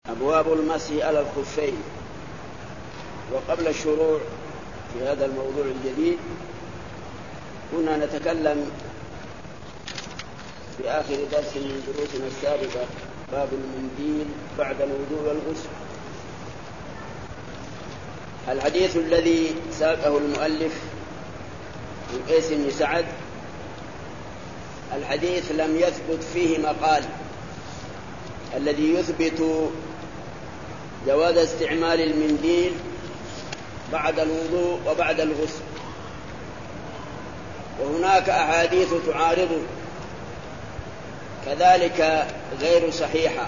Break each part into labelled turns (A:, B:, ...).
A: أبواب المسح على الخفين. وقبل الشروع في هذا الموضوع الجديد كنا نتكلم في آخر درس من دروسنا السابقة باب المنديل بعد الوضوء والغسل. الحديث الذي ساقه المؤلف من قيس بن سعد الحديث لم يثبت فيه مقال الذي يثبت جواز استعمال المنديل بعد الوضوء وبعد الغسل، وهناك أحاديث تعارض كذلك غير صحيحة،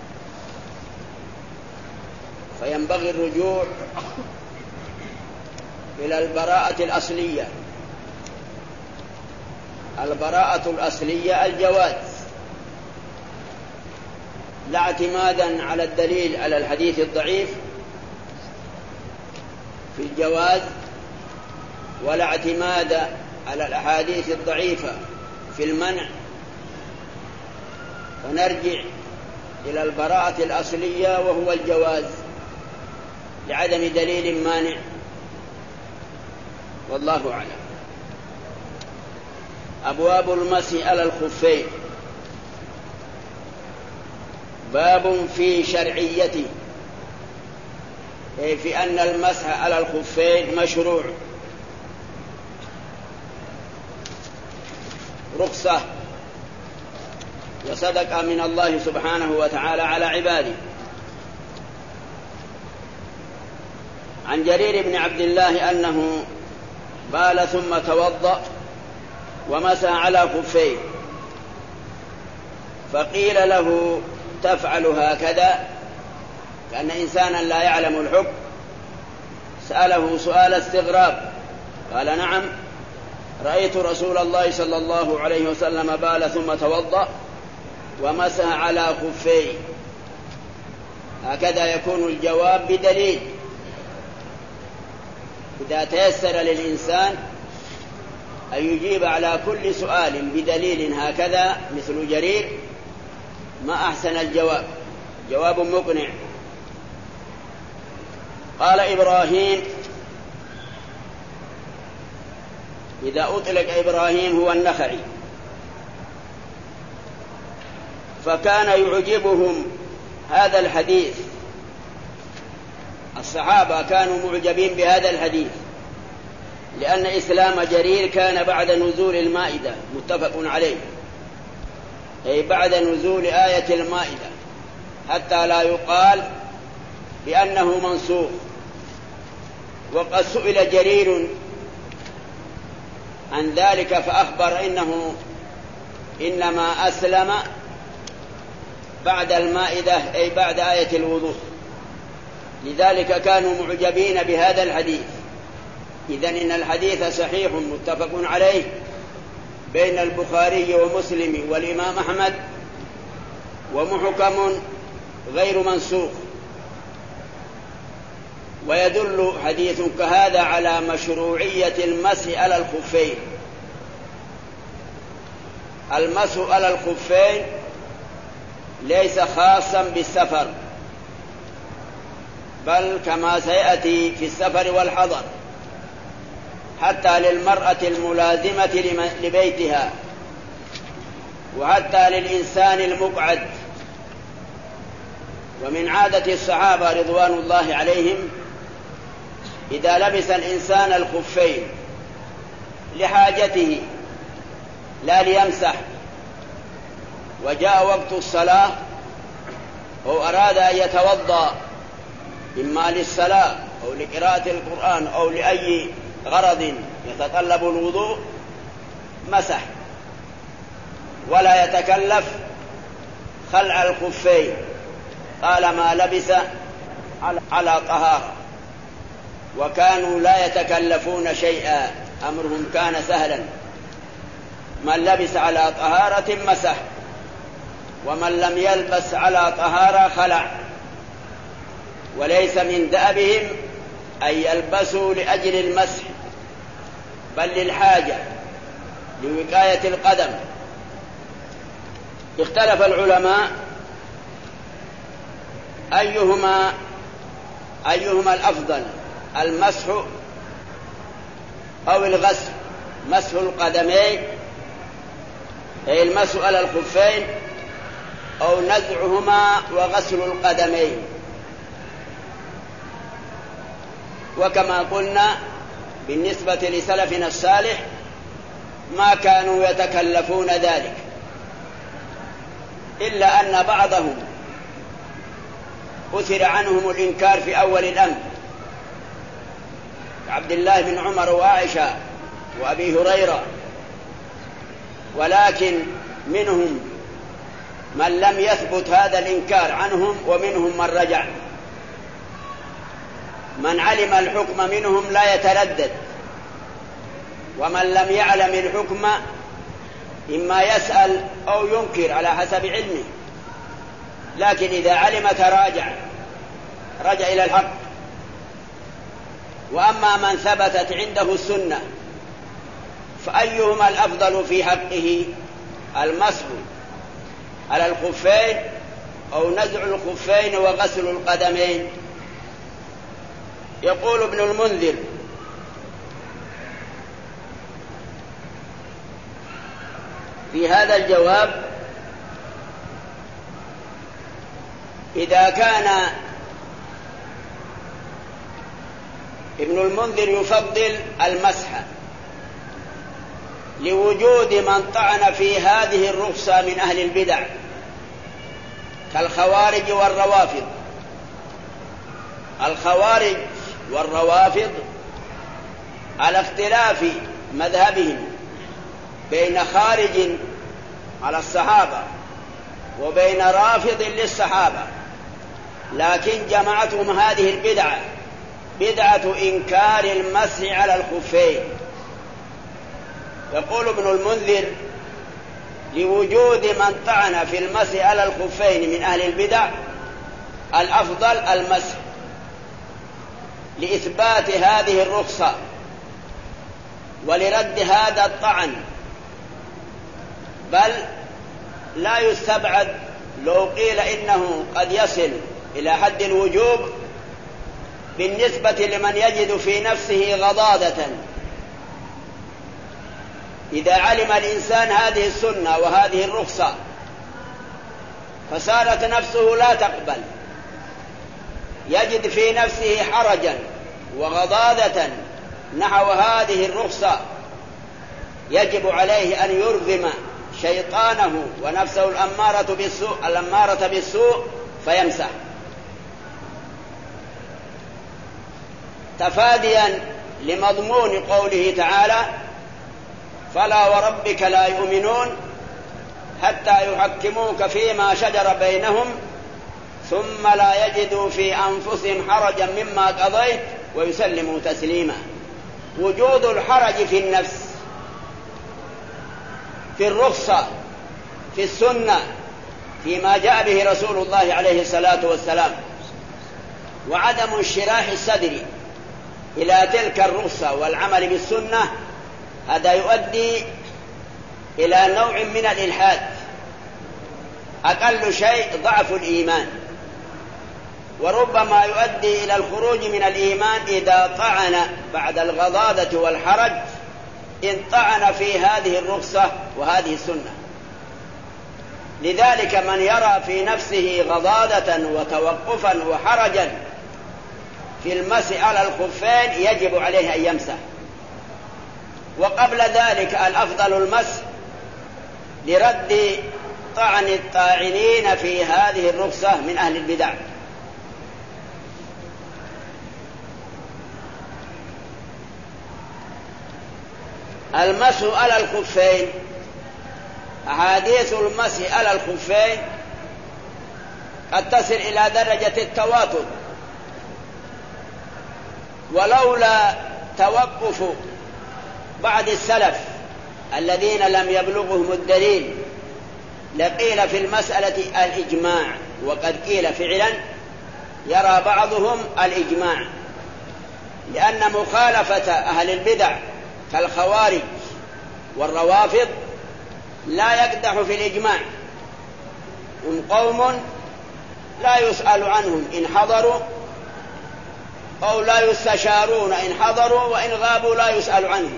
A: فينبغي الرجوع إلى البراءة الأصلية. البراءة الأصلية الجواز، لا اعتمادا على الدليل على الحديث الضعيف في الجواز، ولا اعتماد على الأحاديث الضعيفة في المنع، ونرجع إلى البراءة الأصلية وهو الجواز لعدم دليل مانع، والله أعلم. أبواب المسح على الخفين. باب في شرعيته، أي في أن المسح على الخفين مشروع، رخصة وصدقة من الله سبحانه وتعالى على عباده. عن جرير بن عبد الله أنه بال ثم توضأ ومسح على خفيه، فقيل له تفعل هكذا؟ كأن إنسانا لا يعلم الحكم سأله سؤال استغراب، قال نعم، رأيت رسول الله صلى الله عليه وسلم بال ثم توضأ ومسح على خفيه. هكذا يكون الجواب بدليل. إذا تيسر للإنسان أن يجيب على كل سؤال بدليل هكذا مثل جرير، ما أحسن الجواب، جواب مقنع. قال إبراهيم، إذا أطلق إبراهيم هو النخعي، فكان يعجبهم هذا الحديث، الصحابة كانوا معجبين بهذا الحديث، لأن إسلام جرير كان بعد نزول المائدة، متفق عليه، أي بعد نزول آية المائدة، حتى لا يقال بأنه منسوخ. وقد سئل جرير عن ذلك فأخبر إنه إنما أسلم بعد المائدة، أي بعد آية الوضوء، لذلك كانوا معجبين بهذا الحديث. إذن إن الحديث صحيح متفق عليه بين البخاري ومسلم والإمام أحمد، ومحكم غير منسوخ. ويدل حديث كهذا على مشروعية المسح على الخفين. المسح على الخفين ليس خاصا بالسفر، بل كما سيأتي في السفر والحضر، حتى للمرأة الملازمة لبيتها، وحتى للإنسان المقعد. ومن عادة الصحابة رضوان الله عليهم إذا لبس الإنسان الخفين لحاجته لا ليمسح، وجاء وقت الصلاة أو أراد أن يتوضأ إما للصلاة أو لقراءة القرآن أو لأي غرض يتطلب الوضوء، مسح ولا يتكلف خلع الخفين طالما لبس على طهارة. وكانوا لا يتكلفون شيئا، أمرهم كان سهلا، من لبس على طهارة مسح، ومن لم يلبس على طهارة خلع. وليس من دأبهم أن يلبسوا لأجل المسح، بل للحاجة لوقاية القدم. اختلف العلماء أيهما الأفضل، المسح أو الغسل؟ مسح القدمين أي المسح على الخفين، أو نزعهما وغسل القدمين. وكما قلنا بالنسبة لسلفنا الصالح ما كانوا يتكلفون ذلك، إلا أن بعضهم أثر عنهم الإنكار في أول الأمر، عبد الله بن عمر وعائشة وأبي هريرة، ولكن منهم من لم يثبت هذا الإنكار عنهم، ومنهم من رجع. من علم الحكم منهم لا يتردد، ومن لم يعلم الحكم إما يسأل أو ينكر على حسب علمه، لكن إذا علم تراجع، رجع إلى الحق. وأما من ثبتت عنده السنة فأيهما الأفضل في حقه، المسح على الخفين أو نزع الخفين وغسل القدمين؟ يقول ابن المنذر: في هذا الجواب: إذا كان ابن المنذر يفضل المسح لوجود من طعن في هذه الرخصة من أهل البدع كالخوارج والروافض. الخوارج والروافض على اختلاف مذهبهم بين خارج على الصحابة وبين رافض للصحابة، لكن جمعتهم هذه البدعة، بدعة إنكار المسح على الخفين. يقول ابن المنذر: لوجود من طعن في المسح على الخفين من أهل البدع الأفضل المسح لإثبات هذه الرخصة ولرد هذا الطعن، بل لا يستبعد لو قيل إنه قد يصل إلى حد الوجوب بالنسبة لمن يجد في نفسه غضاضة. إذا علم الإنسان هذه السنة وهذه الرخصة فصارت نفسه لا تقبل، يجد في نفسه حرجا وغضاضة نحو هذه الرخصة، يجب عليه أن يرغم شيطانه ونفسه الأمارة بالسوء فيمسح، تفاديا لمضمون قوله تعالى: فلا وربك لا يؤمنون حتى يحكموك فيما شجر بينهم ثم لا يجدوا في أنفسهم حرجا مما قضيت ويسلموا تسليما. وجود الحرج في النفس في الرخصة في السنة فيما جاء به رسول الله عليه الصلاة والسلام، وعدم انشراح الصدر إلى تلك الرخصة والعمل بالسنة، هذا يؤدي إلى نوع من الإلحاد، أقل شيء ضعف الإيمان، وربما يؤدي إلى الخروج من الإيمان إذا طعن بعد الغضاضة والحرج، إن طعن في هذه الرخصة وهذه السنة. لذلك من يرى في نفسه غضاضة وتوقفا وحرجا في المسح على الخفين يجب عليه أن يمسح. وقبل ذلك الأفضل المسح لرد طعن الطاعنين في هذه الرخصة من أهل البدع. المسح على الخفين، أحاديث المسح على الخفين قد تصل إلى درجة التواتر، ولولا توقف بعض السلف الذين لم يبلغهم الدليل لقيل في المسألة الإجماع، وقد قيل فعلا يرى بعضهم الإجماع، لأن مخالفة أهل البدع كالخوارج والروافض لا يقدح في الإجماع. هم قوم لا يسأل عنهم إن حضروا، أو لا يستشارون إن حضروا، وإن غابوا لا يسأل عنهم،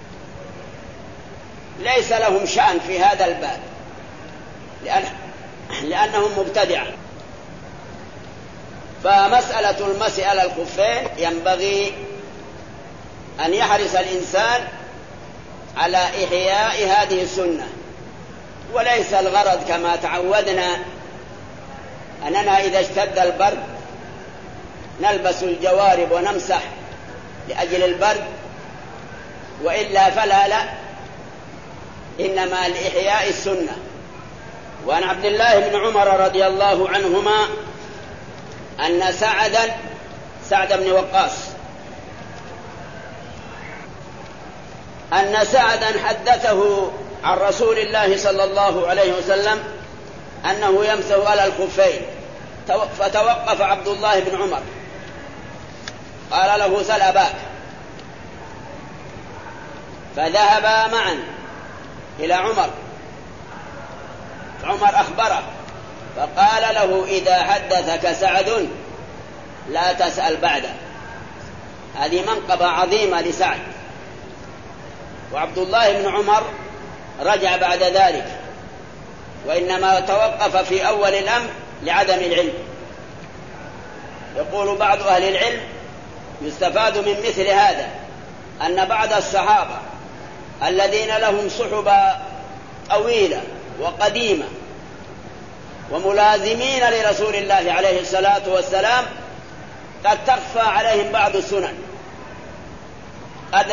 A: ليس لهم شأن في هذا الباب لأنهم مبتدعة. فمسألة المسح على الخفين ينبغي أن يحرص الإنسان على إحياء هذه السنة، وليس الغرض كما تعودنا أننا إذا اشتد البرد نلبس الجوارب ونمسح لأجل البرد، وإلا فلا لا، إنما لإحياء السنة. وعن عبد الله بن عمر رضي الله عنهما أن سعد بن وقاص أن سعدا حدثه عن رسول الله صلى الله عليه وسلم أنه يمسح على الخفين، فتوقف عبد الله بن عمر قال له: سل أباك. فذهبا معا إلى عمر أخبره فقال له: إذا حدثك سعد لا تسأل بعده. هذه منقبة عظيمة لسعد. وعبد الله بن عمر رجع بعد ذلك، وإنما توقف في أول الأمر لعدم العلم. يقول بعض أهل العلم: يستفاد من مثل هذا أن بعض الصحابة الذين لهم صحبة طويلة وقديمة وملازمين لرسول الله عليه الصلاة والسلام قد تخفى عليهم بعض السنن، قد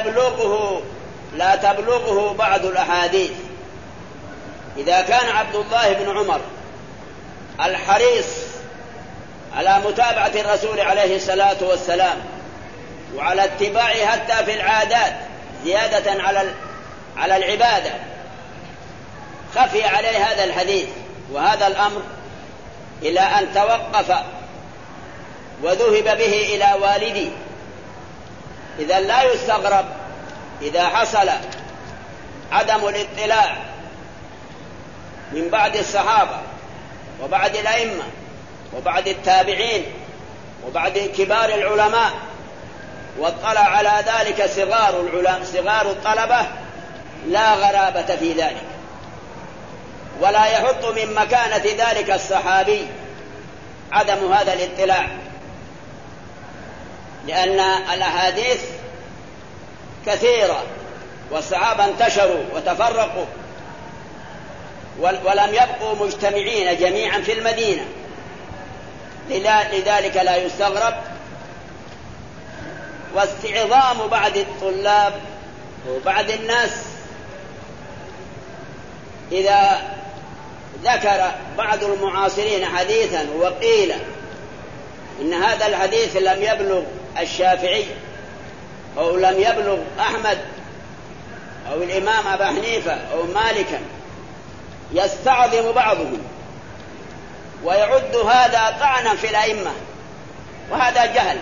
A: لا تبلغه بعض الأحاديث. إذا كان عبد الله بن عمر الحريص على متابعة الرسول عليه الصلاة والسلام وعلى اتباعه حتى في العادات زيادة على العبادة، خفي عليه هذا الحديث وهذا الأمر إلى أن توقف وذهب به إلى والدي. إذا لا يستغرب إذا حصل عدم الاطلاع من بعض الصحابة وبعض الأئمة وبعض التابعين وبعض كبار العلماء، واطلع على ذلك صغار الطلبة، لا غرابة في ذلك، ولا يحط من مكانة ذلك الصحابي عدم هذا الاطلاع، لأن الأحاديث كثيرة والصحابة انتشروا وتفرقوا ولم يبقوا مجتمعين جميعا في المدينة. لذلك لا يستغرب. واستعظام بعض الطلاب وبعض الناس إذا ذكر بعض المعاصرين حديثا وقيل إن هذا الحديث لم يبلغ الشافعي أو لم يبلغ أحمد أو الإمام أبا حنيفة أو مالكا، يستعظم بعضهم ويعد هذا طعنا في الأئمة، وهذا جهل.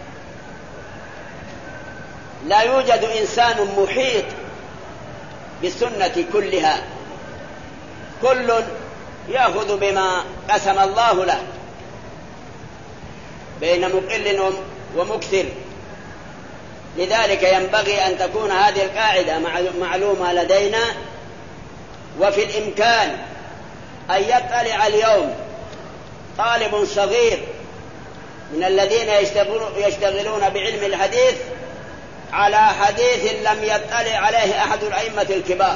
A: لا يوجد إنسان محيط بالسنة كلها، كل يأخذ بما قسم الله له بين مقل ومكثر. لذلك ينبغي أن تكون هذه القاعدة معلومة لدينا. وفي الإمكان أن يطلع اليوم طالب صغير من الذين يشتغلون بعلم الحديث على حديث لم يطلع عليه أحد الأئمة الكبار،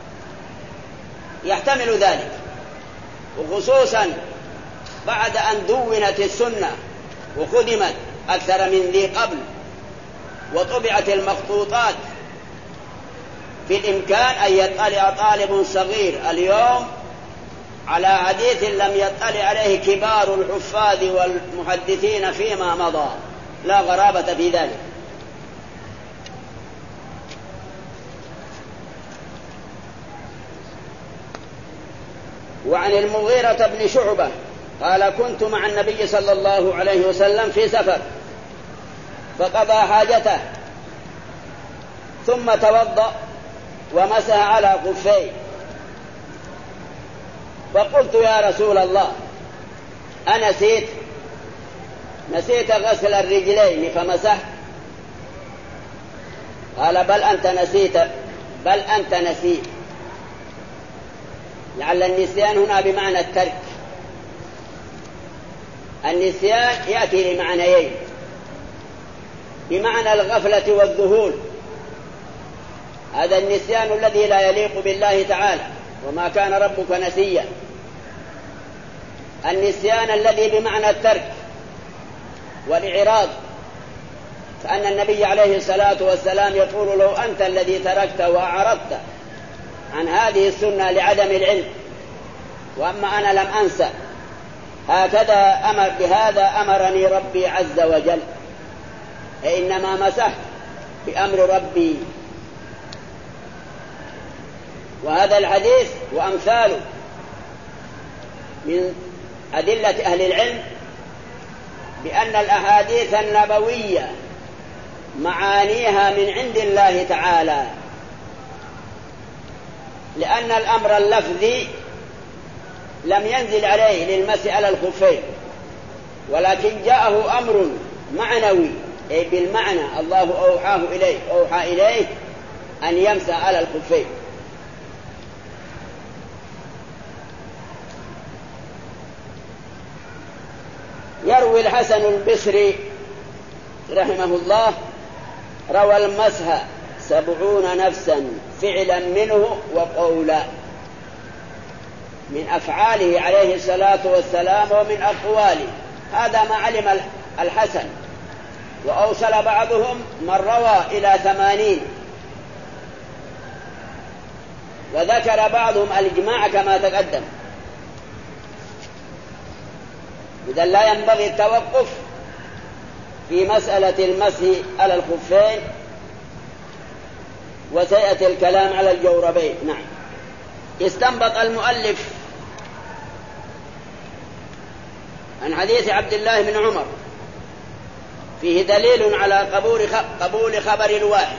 A: يحتمل ذلك، وخصوصا بعد أن دونت السنة وخدمت أكثر من ذي قبل وطبعت المخطوطات. في الإمكان أن يطلع طالب صغير اليوم على حديث لم يطلع عليه كبار الحفاظ والمحدثين فيما مضى، لا غرابة في ذلك. وعن المغيرة بن شعبة قال: كنت مع النبي صلى الله عليه وسلم في سفر فقضى حاجته ثم توضأ ومسح على خفيه، فقلت: يا رسول الله، نسيت غسل الرجلين فمسحت؟ قال بل أنت نسيت. لعل النسيان هنا بمعنى الترك. النسيان يأتي لمعنيين: بمعنى الغفلة والذهول، هذا النسيان الذي لا يليق بالله تعالى، وما كان ربك نسيا. النسيان الذي بمعنى الترك والإعراض، فأن النبي عليه الصلاة والسلام يقول: لو أنت الذي تركت وأعرضت عن هذه السنة لعدم العلم، وأما أنا لم أنسى. بهذا أمرني ربي عز وجل، إنما مسحت بأمر ربي. وهذا الحديث وأمثاله من أدلة أهل العلم بأن الأحاديث النبوية معانيها من عند الله تعالى، لأن الأمر اللفظي لم ينزل عليه للمسح على الخفين، ولكن جاءه أمر معنوي، أي بالمعنى الله أوحى إليه أن يمسح على الخفين. يروي الحسن البصري رحمه الله: روى المسح 70 نفسا فعلا منه وقولا، من أفعاله عليه الصلاة والسلام ومن أقواله. هذا ما علم الحسن، وأوصل بعضهم من روى إلى 80، وذكر بعضهم الإجماع كما تقدم. إذن لا ينبغي التوقف في مسألة المسح على الخفين، وسيأتي الكلام على الجوربين. نعم. استنبط المؤلف عن حديث عبد الله بن عمر فيه دليل على قبول خبر الواحد،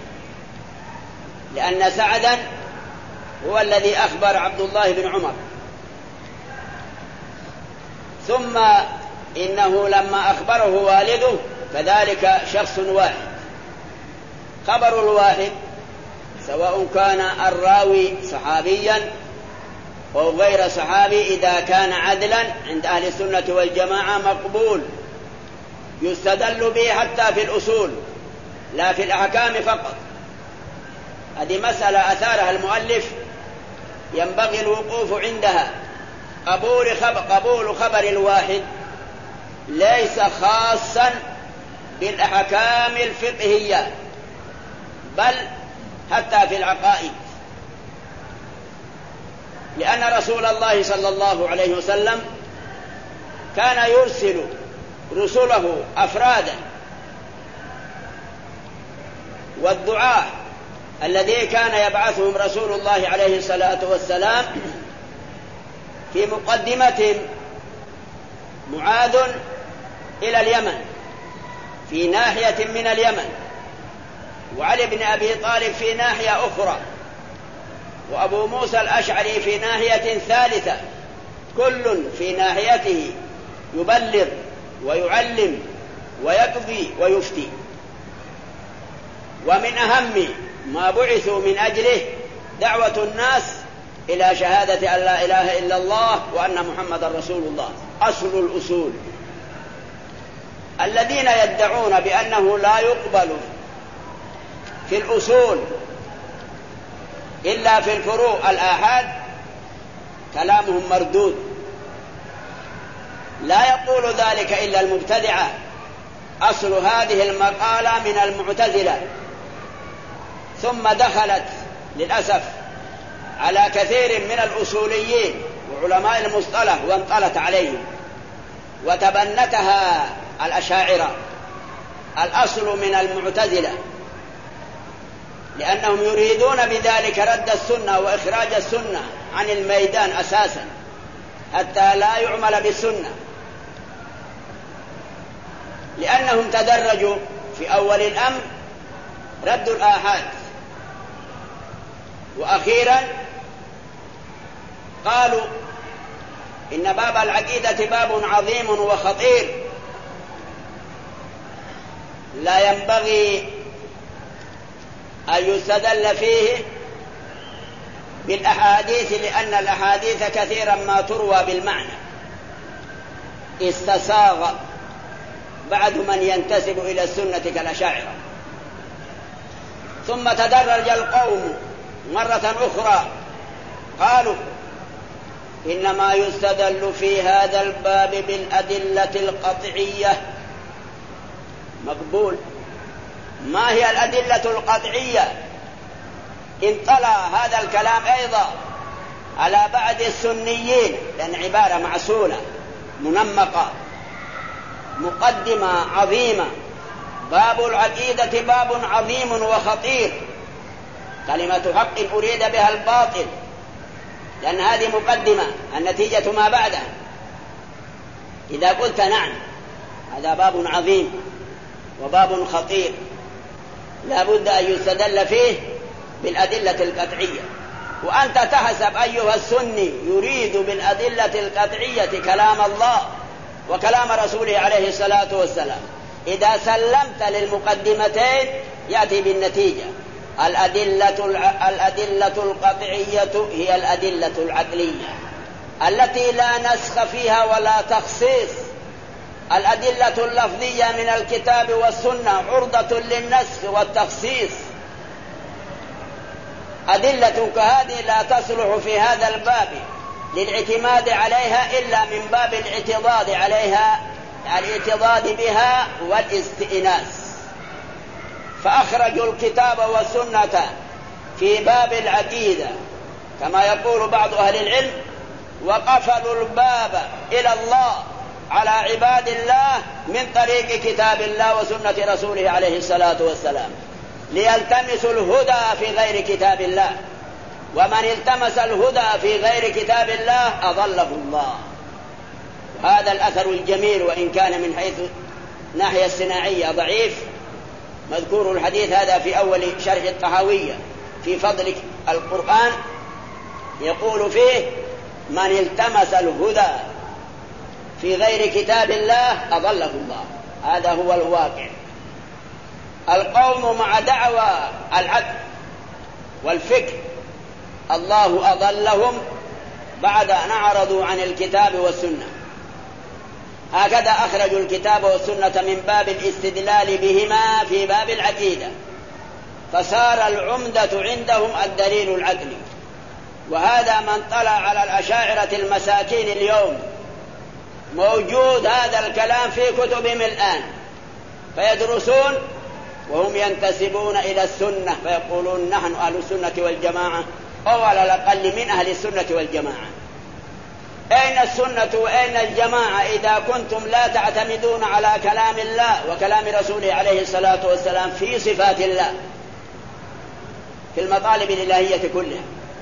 A: لأن سعدا هو الذي أخبر عبد الله بن عمر، ثم إنه لما أخبره والده كذلك شخص واحد. خبر الواحد سواء كان الراوي صحابيا أو غير صحابي، إذا كان عدلا عند أهل السنة والجماعة مقبول، يستدل به حتى في الأصول لا في الأحكام فقط. هذه مسألة أثارها المؤلف ينبغي الوقوف عندها. قبول خبر الواحد ليس خاصا بالأحكام الفقهية، بل حتى في العقائد، لأن رسول الله صلى الله عليه وسلم كان يرسل رسله أفرادا، والدعاء الذي كان يبعثهم رسول الله عليه الصلاة والسلام في مقدمتهم معاذ إلى اليمن في ناحية من اليمن، وعلي بن أبي طالب في ناحية أخرى، وأبو موسى الأشعري في ناحية ثالثة، كل في ناحيته يبلغ ويعلم ويقضي ويفتي. ومن أهم ما بعثوا من أجله دعوة الناس إلى شهادة أن لا إله إلا الله وأن محمد رسول الله، أصل الأصول. الذين يدعون بأنه لا يقبل في الأصول إلا في الفروع الآحاد كلامهم مردود. لا يقول ذلك إلا المبتدعة. أصل هذه المقالة من المعتزلة، ثم دخلت للأسف على كثير من الأصوليين وعلماء المصطلح وانطلت عليهم، وتبنتها الأشاعرة. الأصل من المعتزلة، لأنهم يريدون بذلك رد السنة وإخراج السنة عن الميدان أساسا حتى لا يعمل بالسنة، لأنهم تدرجوا في أول الأمر رد الآحاد، وأخيرا قالوا إن باب العقيدة باب عظيم وخطير، لا ينبغي أن يستدل فيه بالأحاديث، لأن الأحاديث كثيرا ما تروى بالمعنى. استساغ بعد من ينتسب إلى السنة كالأشاعرة. ثم تدرج القوم مرة أخرى قالوا إنما يستدل في هذا الباب بالأدلة القطعية. مقبول. ما هي الأدلة القطعية؟ انطلع هذا الكلام أيضا على بعض السنيين، لأن عبارة معسولة منمقة، مقدمة عظيمة. باب العقيدة باب عظيم وخطير، كلمة حق أريد بها الباطل، لأن هذه مقدمة، النتيجة ما بعدها. إذا قلت نعم هذا باب عظيم وباب خطير، لا بد أن يستدل فيه بالأدلة القطعية. وأنت تحسب أيها السني يريد بالأدلة القطعية كلام الله وكلام رسوله عليه الصلاة والسلام. إذا سلمت للمقدمتين يأتي بالنتيجة. الأدلة القطعية هي الأدلة العقلية التي لا نسخ فيها ولا تخصيص. الأدلة اللفظية من الكتاب والسنة عرضة للنسخ والتخصيص. أدلة كهذه لا تصلح في هذا الباب للاعتماد عليها إلا من باب الاعتضاد عليها، الاعتضاد بها والاستئناس. فأخرجوا الكتاب والسنة في باب العقيدة كما يقول بعض أهل العلم، وقفلوا الباب إلى الله على عباد الله من طريق كتاب الله وسنة رسوله عليه الصلاة والسلام، ليلتمسوا الهدى في غير كتاب الله. ومن التمس الهدى في غير كتاب الله أضله الله. هذا الأثر الجميل، وإن كان من حيث ناحية الصناعية ضعيف، مذكور الحديث هذا في أول شرح الطحاوية في فضل القرآن، يقول فيه من التمس الهدى في غير كتاب الله أضله الله. هذا هو الواقع. القوم مع دعوى العدل والفكر الله أضلهم بعد أن أعرضوا عن الكتاب والسنة. هكذا أخرجوا الكتاب والسنة من باب الاستدلال بهما في باب العقيدة، فصار العمدة عندهم الدليل العقلي. وهذا من طلع على الأشاعرة المساكين اليوم موجود هذا الكلام في كتبهم الآن، فيدرسون وهم ينتسبون إلى السنة فيقولون نحن أهل السنة والجماعة، أو على الأقل من أهل السنة والجماعة. أين السنة وأين الجماعة إذا كنتم لا تعتمدون على كلام الله وكلام رسوله عليه الصلاة والسلام في صفات الله في المطالب الإلهية كلها؟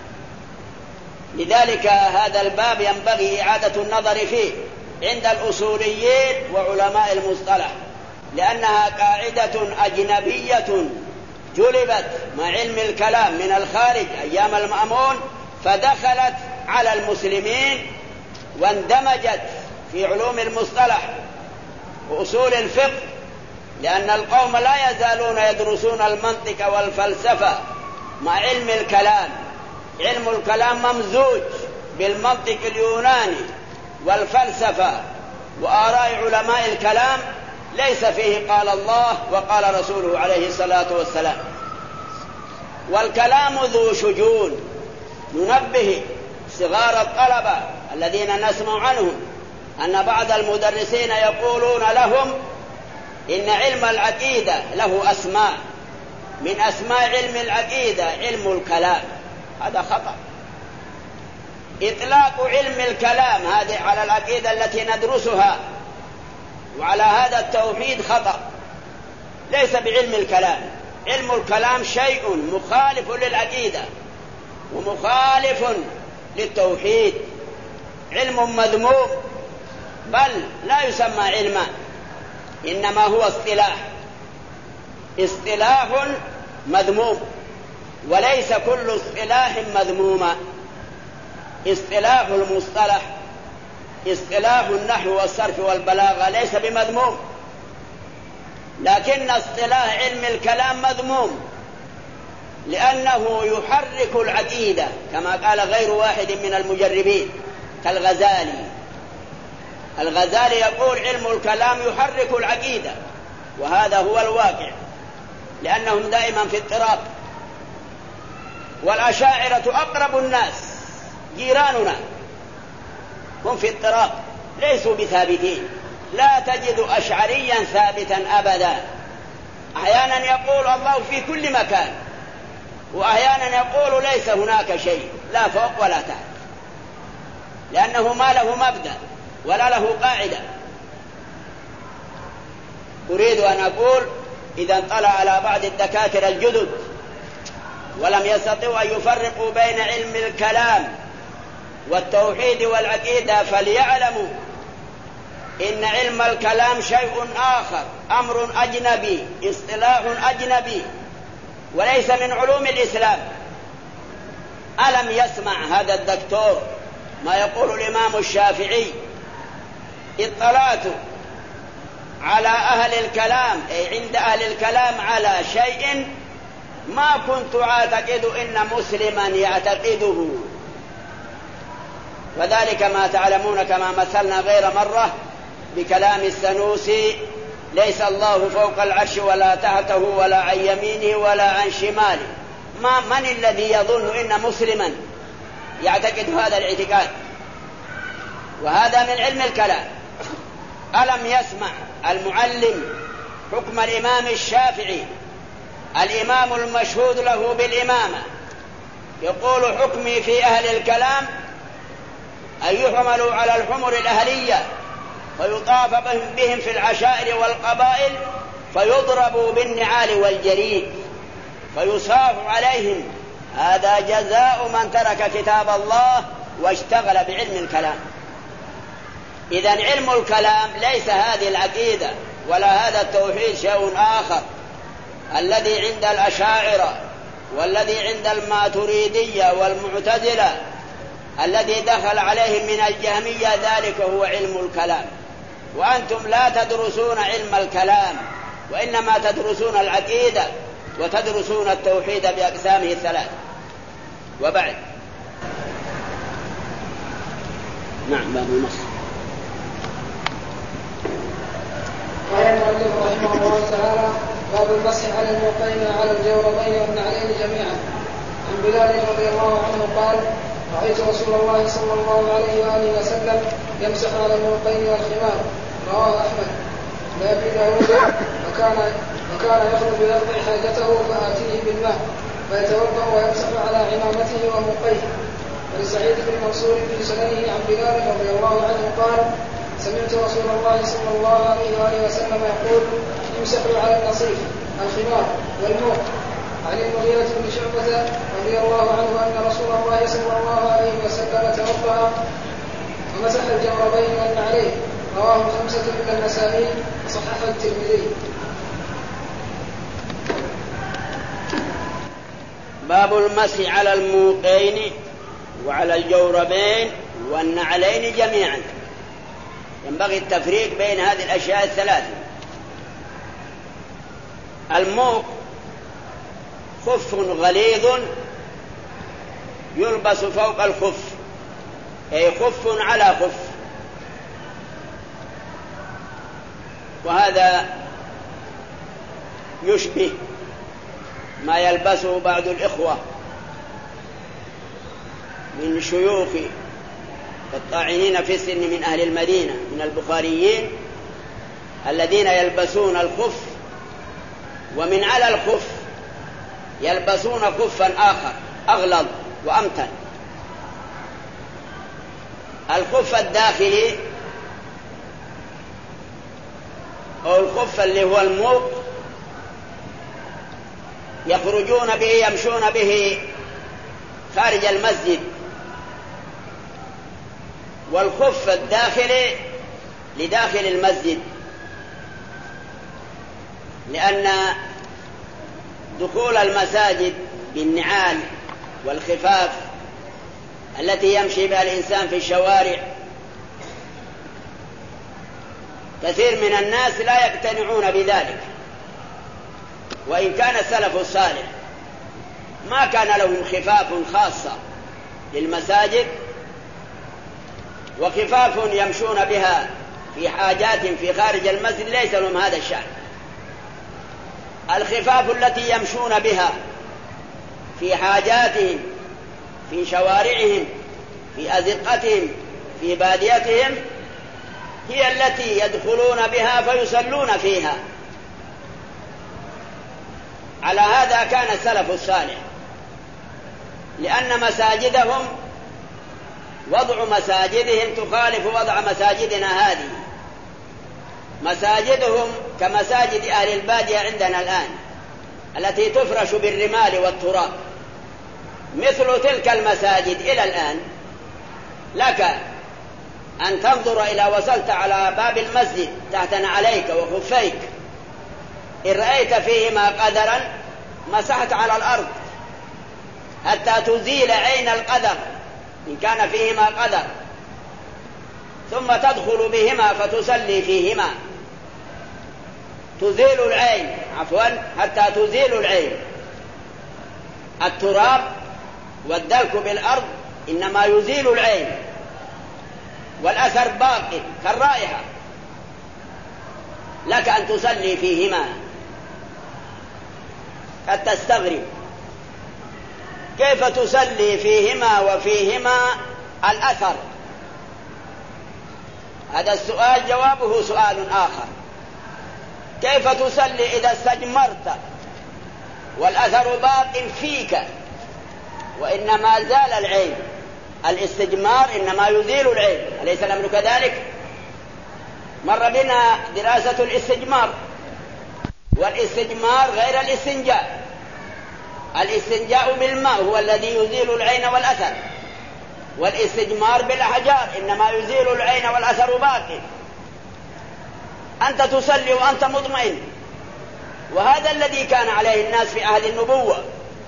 A: لذلك هذا الباب ينبغي إعادة النظر فيه عند الأصوليين وعلماء المصطلح، لأنها قاعدة أجنبية جلبت مع علم الكلام من الخارج أيام المأمون، فدخلت على المسلمين واندمجت في علوم المصطلح وأصول الفقه، لأن القوم لا يزالون يدرسون المنطق والفلسفة مع علم الكلام. علم الكلام ممزوج بالمنطق اليوناني والفلسفة وآراء علماء الكلام، ليس فيه قال الله وقال رسوله عليه الصلاة والسلام. والكلام ذو شجون. ننبه صغار الطلبة الذين نسمع عنهم أن بعض المدرسين يقولون لهم إن علم العقيدة له أسماء، من أسماء علم العقيدة علم الكلام. هذا خطأ. إطلاق علم الكلام هذه على العقيدة التي ندرسها وعلى هذا التوحيد خطأ، ليس بعلم الكلام. علم الكلام شيء مخالف للعقيدة ومخالف للتوحيد، علم مذموم، بل لا يسمى علما، إنما هو اصطلاح مذموم، وليس كل اصطلاح مذموما. اصطلاح المصطلح اصطلاح النحو والصرف والبلاغة ليس بمذموم، لكن اصطلاح علم الكلام مذموم، لأنه يحرك العقيدة كما قال غير واحد من المجربين كالغزالي. الغزالي يقول علم الكلام يحرك العقيدة، وهذا هو الواقع، لأنهم دائما في اضطراب. والأشاعرة أقرب الناس جيراننا، هم في اضطراب ليسوا بثابتين، لا تجد أشعريا ثابتا أبدا. أحيانا يقول الله في كل مكان، وأحيانا يقول ليس هناك شيء، لا فوق ولا تحت، لأنه ما له مبدأ ولا له قاعدة. أريد أن أقول إذا انطلع على بعض الدكاترة الجدد ولم يستطيعوا أن يفرقوا بين علم الكلام والتوحيد والعقيدة، فليعلموا إن علم الكلام شيء آخر، أمر أجنبي، اصطلاح أجنبي، وليس من علوم الإسلام. ألم يسمع هذا الدكتور ما يقول الإمام الشافعي؟ اطلعت على أهل الكلام، أي عند أهل الكلام، على شيء ما كنت أعتقد إن مسلما يعتقده. وذلك ما تعلمون كما مثلنا غير مرة بكلام السنوسي: ليس الله فوق العرش ولا تحته ولا عن يمينه ولا عن شماله. من الذي يظن إن مسلما يعتقد هذا الاعتقاد؟ وهذا من علم الكلام. ألم يسمع المعلم حكم الإمام الشافعي، الإمام المشهود له بالإمامة، يقول: حكمي في أهل الكلام أن يحملوا على الحمر الأهلية فيطاف بهم في العشائر والقبائل، فيضربوا بالنعال والجريد فيصاف عليهم. هذا جزاء من ترك كتاب الله واشتغل بعلم الكلام. إذن علم الكلام ليس هذه العقيدة ولا هذا التوحيد، شيء آخر. الذي عند الأشاعرة والذي عند الماتريدية والمعتزلة الذي دخل عليهم من الجهمية، ذلك هو علم الكلام. وأنتم لا تدرسون علم الكلام، وإنما تدرسون العقيدة وتدرسون التوحيد بأقسامه الثلاث. وبعد، نعم، باب النص.
B: قال المؤلف رحمه الله تعالى: باب المسح على الموقين على الجوربين والنعلين جميعا. عن بلال رضي الله عنه قال: رأيت رسول الله صلى الله عليه وآله وسلم يمسح على الموقين والخمار. رواه أحمد. لأبي داود: وكان يخرج يقضي حاجته فآتيه بالماء فيتوضأ ويمسح على عمامته وموقيه. ولسعيد بن منصور في سننه عن بلال رضي الله عنه قال: سمعت رسول الله صلى الله عليه وآله وسلم يقول: يمسحوا على النصيف الخمار والموق. عن المغيرة بن شعبة رضي الله عنه أن رسول الله صلى الله عليه وسلم توضأ ومسح الجوربين والنعلين. رواه الخمسة إلا النسائي، صححه الترمذي.
A: باب المسح على الموقين وعلى الجوربين والنعلين جميعا. ينبغي التفريق بين هذه الأشياء الثلاثة. الموق خف غليظ يلبس فوق الخف، أي خف على خف، وهذا يشبه ما يلبسه بعض الإخوة من شيوخ الطاعنين في السن من أهل المدينة من البخاريين، الذين يلبسون الخف ومن على الخف يلبسون خفا آخر أغلظ وأمتن. الخف الداخلي أو الخف اللي هو الموق يخرجون به يمشون به خارج المسجد، والخف الداخلي لداخل المسجد، لأن دخول المساجد بالنعال والخفاف التي يمشي بها الإنسان في الشوارع كثير من الناس لا يقتنعون بذلك، وإن كان السلف الصالح ما كان لهم خفاف خاصة للمساجد وخفاف يمشون بها في حاجات في خارج المسجد، ليس لهم هذا الشأن. الخفاف التي يمشون بها في حاجاتهم في شوارعهم في أزقتهم في باديتهم هي التي يدخلون بها فيصلون فيها. على هذا كان السلف الصالح، لأن مساجدهم وضع مساجدهم تخالف وضع مساجدنا هذه. مساجدهم كمساجد أهل البادية عندنا الآن التي تفرش بالرمال والتراب، مثل تلك المساجد إلى الآن لك أن تنظر إلى وصلت على باب المسجد تحت نعليك وخفيك، إن رأيت فيهما قدرا مسحت على الأرض حتى تزيل عين القدر إن كان فيهما قدر، ثم تدخل بهما فتصلي فيهما، تزيل العين حتى تزيل العين. التراب والدلك بالأرض إنما يزيل العين، والأثر باقي كالرائحة، لك أن تصلي فيهما. قد تستغرب كيف تصلي فيهما وفيهما الأثر؟ هذا السؤال جوابه سؤال آخر. كيف تصلي إذا استجمرت والأثر باق فيك وإنما زال العين؟ الاستجمار إنما يزيل العين، أليس الأمر كذلك؟ مر بنا دراسة الاستجمار، والاستجمار غير الاستنجاء. الاستنجاء بالماء هو الذي يزيل العين والأثر، والاستجمار بالأحجار إنما يزيل العين والأثر باقي. أنت تصلي وأنت مطمئن، وهذا الذي كان عليه الناس في عهد النبوة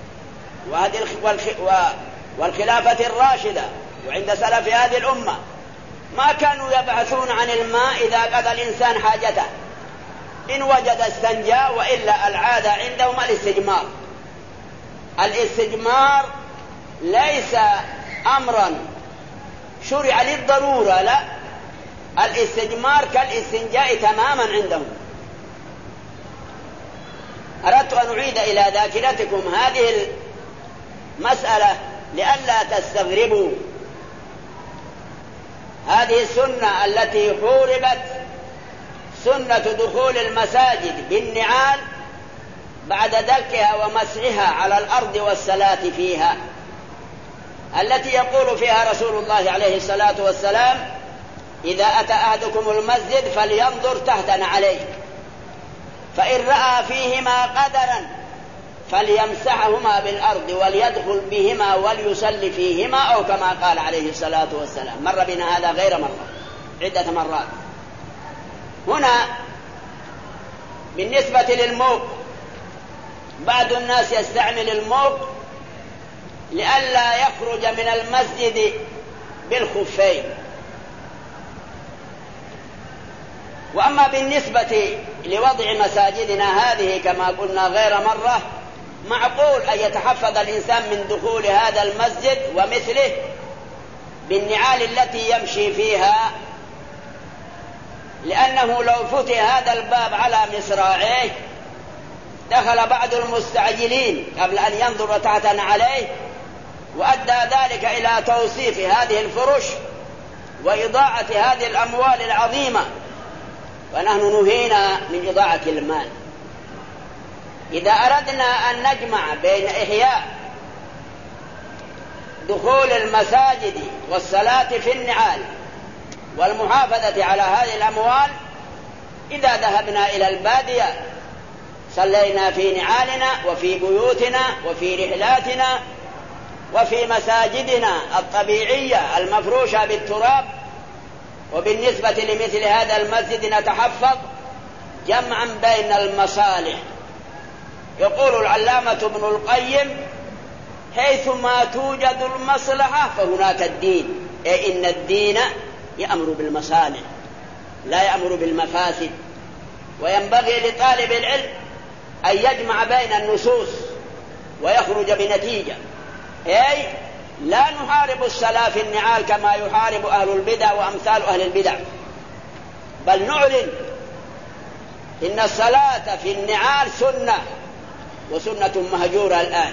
A: والخلافة الراشدة وعند سلف هذه الأمة. ما كانوا يبحثون عن الماء إذا قضى الإنسان حاجته، إن وجد استنجا، وإلا العادة عندهم الاستجمار. الاستجمار ليس أمرا شرع للضرورة، لا، الاستجمار كالاستنجاء تماما عندهم. أردت أن أعيد إلى ذاكرتكم هذه المسألة لئلا تستغربوا. هذه السنة التي حوربت، سنة دخول المساجد بالنعال بعد دلكها ومسحها على الأرض والصلاة فيها، التي يقول فيها رسول الله عليه الصلاة والسلام: إذا أتى أحدكم المسجد فلينظر تحت نعليه، فإن رأى فيهما قدرا فليمسحهما بالأرض وليدخل بهما وليصلي فيهما، أو كما قال عليه الصلاة والسلام. مر بنا هذا غير مرة، عدة مرات. هنا بالنسبة للموق، بعض الناس يستعمل الموق لئلا يخرج من المسجد بالخفين. وأما بالنسبة لوضع مساجدنا هذه كما قلنا غير مرة، معقول أن يتحفظ الإنسان من دخول هذا المسجد ومثله بالنعال التي يمشي فيها، لأنه لو فتح هذا الباب على مصراعيه دخل بعض المستعجلين قبل أن ينظر تحت نعليه، وأدى ذلك إلى توصيف هذه الفرش وإضاعة هذه الأموال العظيمة، ونحن نهينا من إضاعة المال. إذا أردنا أن نجمع بين إحياء دخول المساجد والصلاة في النعال والمحافظة على هذه الأموال، إذا ذهبنا إلى البادية صلينا في نعالنا وفي بيوتنا وفي رحلاتنا وفي مساجدنا الطبيعية المفروشة بالتراب. وبالنسبة لمثل هذا المسجد نتحفظ جمعا بين المصالح. يقول العلامة ابن القيم: حيثما توجد المصلحة فهناك الدين، أي إن الدين يأمر بالمصالح. لا يأمر بالمفاسد. وينبغي لطالب العلم أن يجمع بين النصوص ويخرج بنتيجة، أي لا نحارب الصلاة في النعال كما يحارب أهل البدع وأمثال أهل البدع، بل نعلن إن الصلاة في النعال سنة وسنة مهجورة الآن،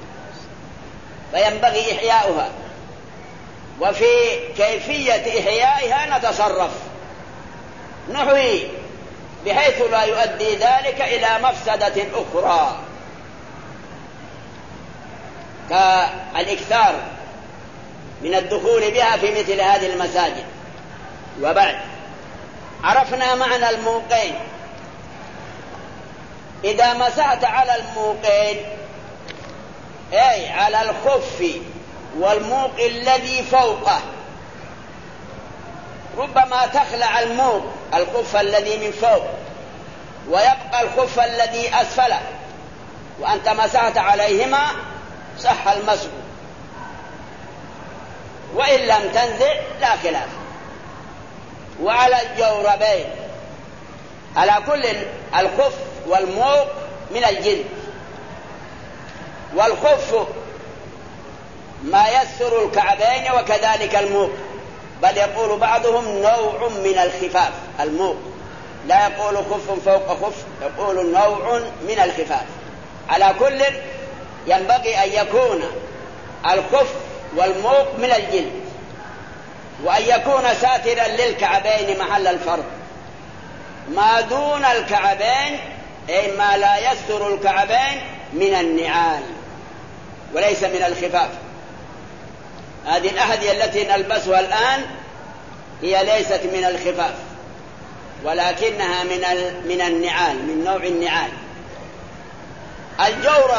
A: فينبغي إحياؤها، وفي كيفية إحيائها نتصرف، نحيي بحيث لا يؤدي ذلك إلى مفسدة أخرى كالإكثار من الدخول بها في مثل هذه المساجد. وبعد عرفنا معنى الموقين. إذا مسحت على الموقين أي على الخف والموق الذي فوقه، ربما تخلع الموق الخف الذي من فوق ويبقى الخف الذي أسفله، وأنت مسحت عليهما صح المسح، وإن لم تنزع لا خلاف. وعلى الجوربين، على كل الخف والموق من الجلد، والخف ما يستر الكعبين وكذلك الموق، بل يقول بعضهم نوع من الخفاف الموق، لا يقول خف فوق خف، يقول نوع من الخفاف. على كل ينبغي أن يكون الخف والموق من الجلد، وأن يكون ساترا للكعبين محل الفرض. ما دون الكعبين أي ما لا يستر الكعبين من النعال وليس من الخفاف. هذه الأحذية التي نلبسها الآن هي ليست من الخفاف، ولكنها من النعال، من نوع النعال. الجورب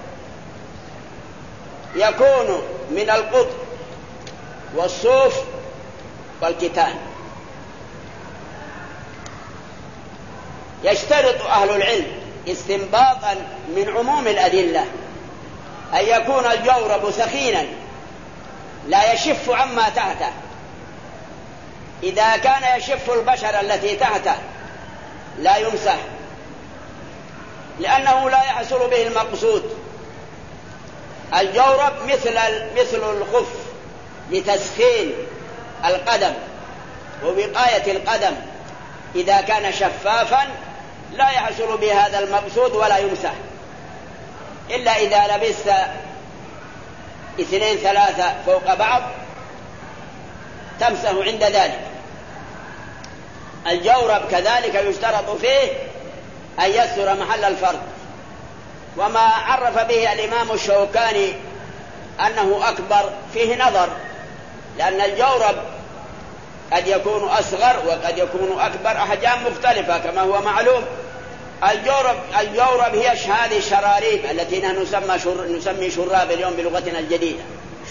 A: يكون من القطن والصوف والكتان. يشترط أهل العلم استنباطا من عموم الأدلة أن يكون الجورب سخينا لا يشف عما تحته. إذا كان يشف البشرة التي تحته لا يمسح، لأنه لا يحصل به المقصود. الجورب مثل الخف لتسخين القدم ووقاية القدم، إذا كان شفافا لا يحصل به هذا المقصود ولا يمسح، إلا إذا لبست 2 3 فوق بعض تمسح عند ذلك. الجورب كذلك يشترط فيه أن يستر محل الفرد، وما عرف به الإمام الشوكاني أنه أكبر فيه نظر، لأن الجورب قد يكون أصغر وقد يكون أكبر، أحجام مختلفة كما هو معلوم. الجورب هي هذه الشراريب التي نحن نسمي شراب اليوم بلغتنا الجديدة،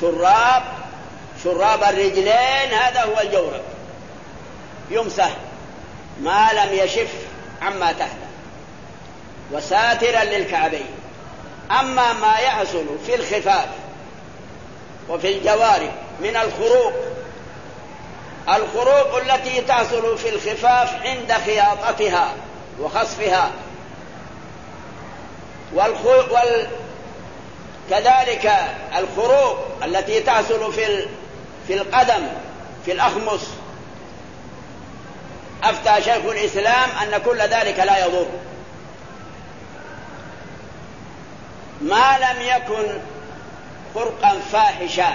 A: شراب الرجلين، هذا هو الجورب، يمسح ما لم يشف عما تحته وساترا للكعبين. أما ما يحصل في الخفاف وفي الجوارب من الخروق التي تحصل في الخفاف عند خياطتها وخصفها، كذلك الخروق التي تحصل في القدم في الأخمص، أفتى شيخ الإسلام أن كل ذلك لا يضر ما لم يكن خرقا فاحشا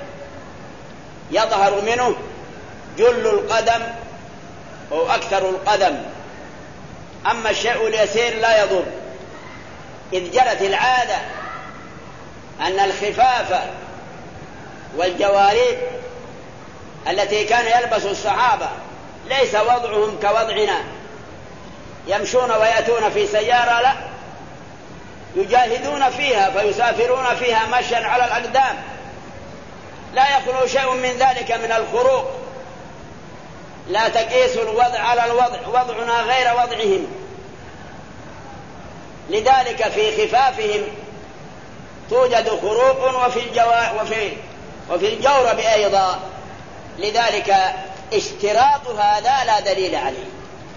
A: يظهر منه جل القدم أو أكثر القدم. أما الشيء اليسير لا يضر، إذ جرت العادة أن الخفاف والجوارب التي كان يلبس الصحابة ليس وضعهم كوضعنا، يمشون ويأتون في سيارة، لا، يجاهدون فيها فيسافرون فيها مشيا على الأقدام، لا يخلو شيء من ذلك من الخروق. لا تقيس الوضع على الوضع، وضعنا غير وضعهم. لذلك في خفافهم توجد خروق وفي الجورب أيضا. لذلك اشتراط هذا لا دليل عليه.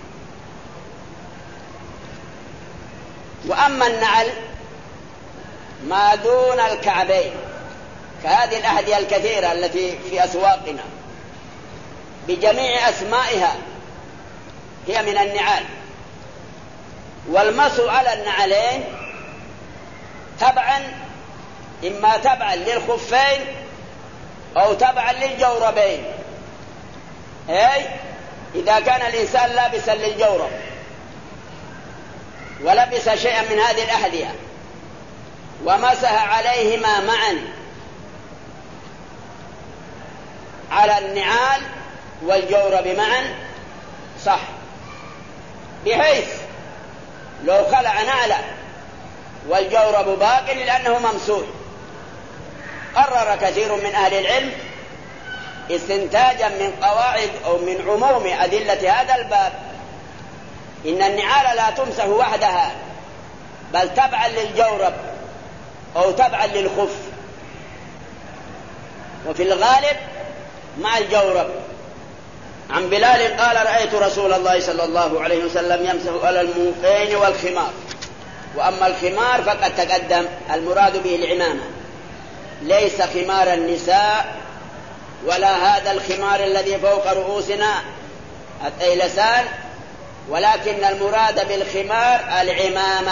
A: وأما النعل ما دون الكعبين كهذه الأحذية الكثيرة التي في أسواقنا بجميع أسمائها هي من النعال، والمسح على النعلين إما تبعا للخفين أو تبعا للجوربين، أي إذا كان الإنسان لابسا للجورب ولبس شيئا من هذه الأحذية ومسح عليهما معا على النعال والجورب معا صح، بحيث لو خلع نعله والجورب باق لأنه ممسوح. قرر كثير من أهل العلم استنتاجا من قواعد أو من عموم أدلة هذا الباب إن النعال لا تمسح وحدها بل تبعا للجورب أو تبعا للخف، وفي الغالب مع الجورب. عن بلال قال رأيت رسول الله صلى الله عليه وسلم يمسح على الموقين والخمار. وأما الخمار فقد تقدم المراد به العمامة، ليس خمار النساء ولا هذا الخمار الذي فوق رؤوسنا الطيلسان، ولكن المراد بالخمار العمامة،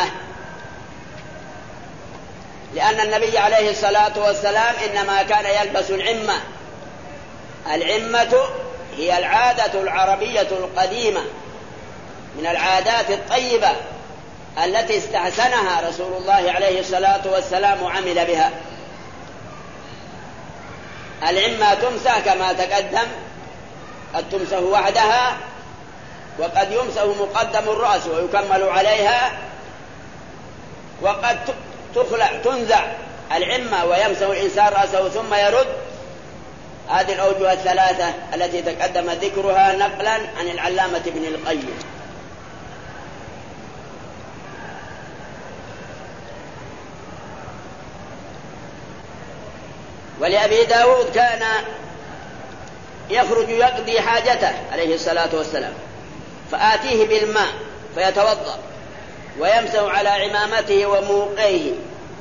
A: لأن النبي عليه الصلاة والسلام إنما كان يلبس العمة. العمة هي العادة العربية القديمة من العادات الطيبة التي استحسنها رسول الله عليه الصلاة والسلام وعمل بها. العمة تمسح كما تقدم، قد تمسح وحدها وقد يمسح مقدم الرأس ويكمل عليها، وقد تنزع العمة ويمسح الإنسان رأسه ثم يرد. هذه الأوجه الثلاثة التي تقدم ذكرها نقلا عن العلامة ابن القيم. ولأبي داود كان يخرج يقضي حاجته عليه الصلاة والسلام فآتيه بالماء فيتوضأ ويمسح على عمامته وموقيه.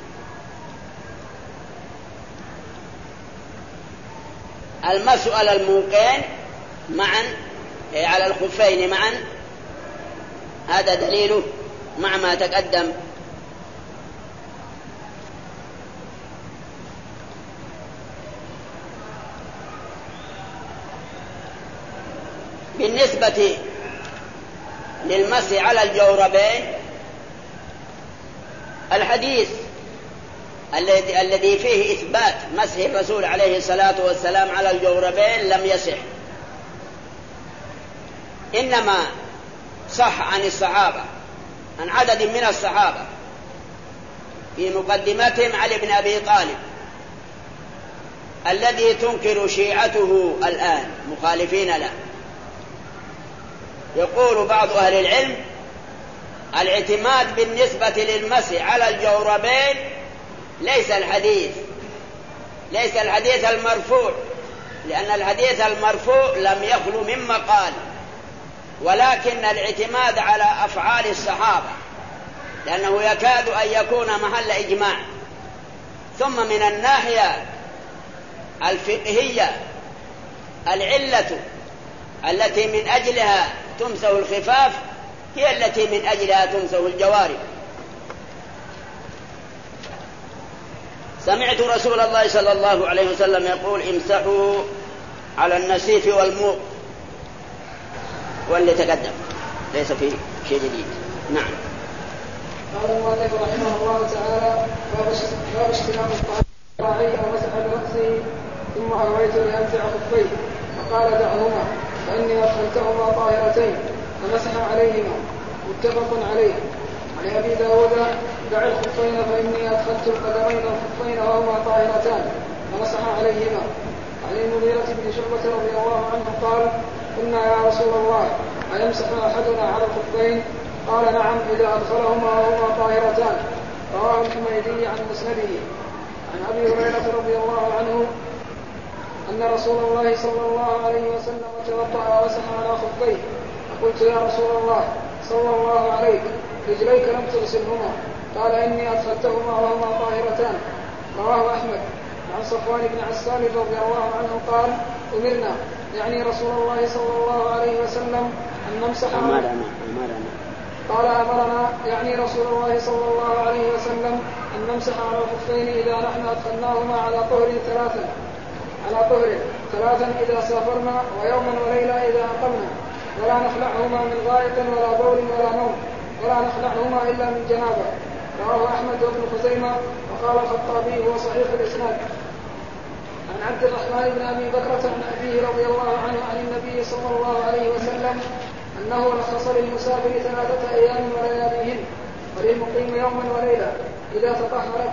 A: المسح على الموقين معا على الخفين معا هذا دليله مع ما تقدم. بالنسبة للمسح على الجوربين الحديث الذي فيه إثبات مسح الرسول عليه الصلاة والسلام على الجوربين لم يصح، إنما صح عن الصحابة، عن عدد من الصحابة، في مقدمتهم علي بن أبي طالب الذي تنكر شيعته الآن مخالفين له. يقول بعض أهل العلم الاعتماد بالنسبة للمسح على الجوربين ليس الحديث المرفوع، لأن الحديث المرفوع لم يخلو من مقال، ولكن الاعتماد على أفعال الصحابة لأنه يكاد أن يكون محل إجماع. ثم من الناحية الفقهية العلة التي من أجلها تمسح الخفاف هي التي من أجلها تمسح الجوارب. سمعت رسول الله صلى الله عليه وسلم يقول امسحوا على النسيف والموق، واللي تقدم ليس فيه شيء جديد. نعم.
B: قال المؤلف رحمه الله تعالى باب اشتمام الطاعي ومسح برأسه ثم أرويت لأنزع خفيه فقال دعهما فإني أدخلتهما طاهرتين فمسح عليهما متفق عليه. عن أبي داود دع الخفين فإني أدخلت القدمين الخفين وهما طاهرتان فمسح عليهما. عن المغيرة بن شعبة رضي الله عنه قال قلنا يا رسول الله أيمسح أحدنا على الخفين؟ قال نعم إذا أدخلهما وهما طاهرتان. رواه الحميدي عن مسنده. عن أبي هريرة رضي الله عنه أن رسول الله صلى الله عليه وسلم توضأ ومسح على خفيه، فقلت يا رسول الله صلى الله عليك رجليك لم تغسلهما؟ قال إني أدخلتهما وهما طاهرتان. رواه أحمد. عن صفوان بن عسال رضي الله عنه قال أمرنا يعني رسول الله صلى الله عليه وسلم أن نمسح قال أمرنا يعني رسول الله صلى الله عليه وسلم أن نمسح على الخفين إذا نحن أدخلناهما على طهر ثلاثا إذا سافرنا ويوما وليلة إذا أقمنا، ولا نخلعهما من غائط ولا بول ولا نوم، ولا نخلعهما إلا من جنابة. رواه أحمد وابن خزيمة. وقال الخطابي هو صحيح الإسناد. عن عبد الرحمن بن أبي بكرة عن أبيه رضي الله عنه عن النبي صلى الله عليه وسلم أنه رخص للمسافر 3 أيام ولياليهن، وللمقيم يوما وليلة إذا تطهر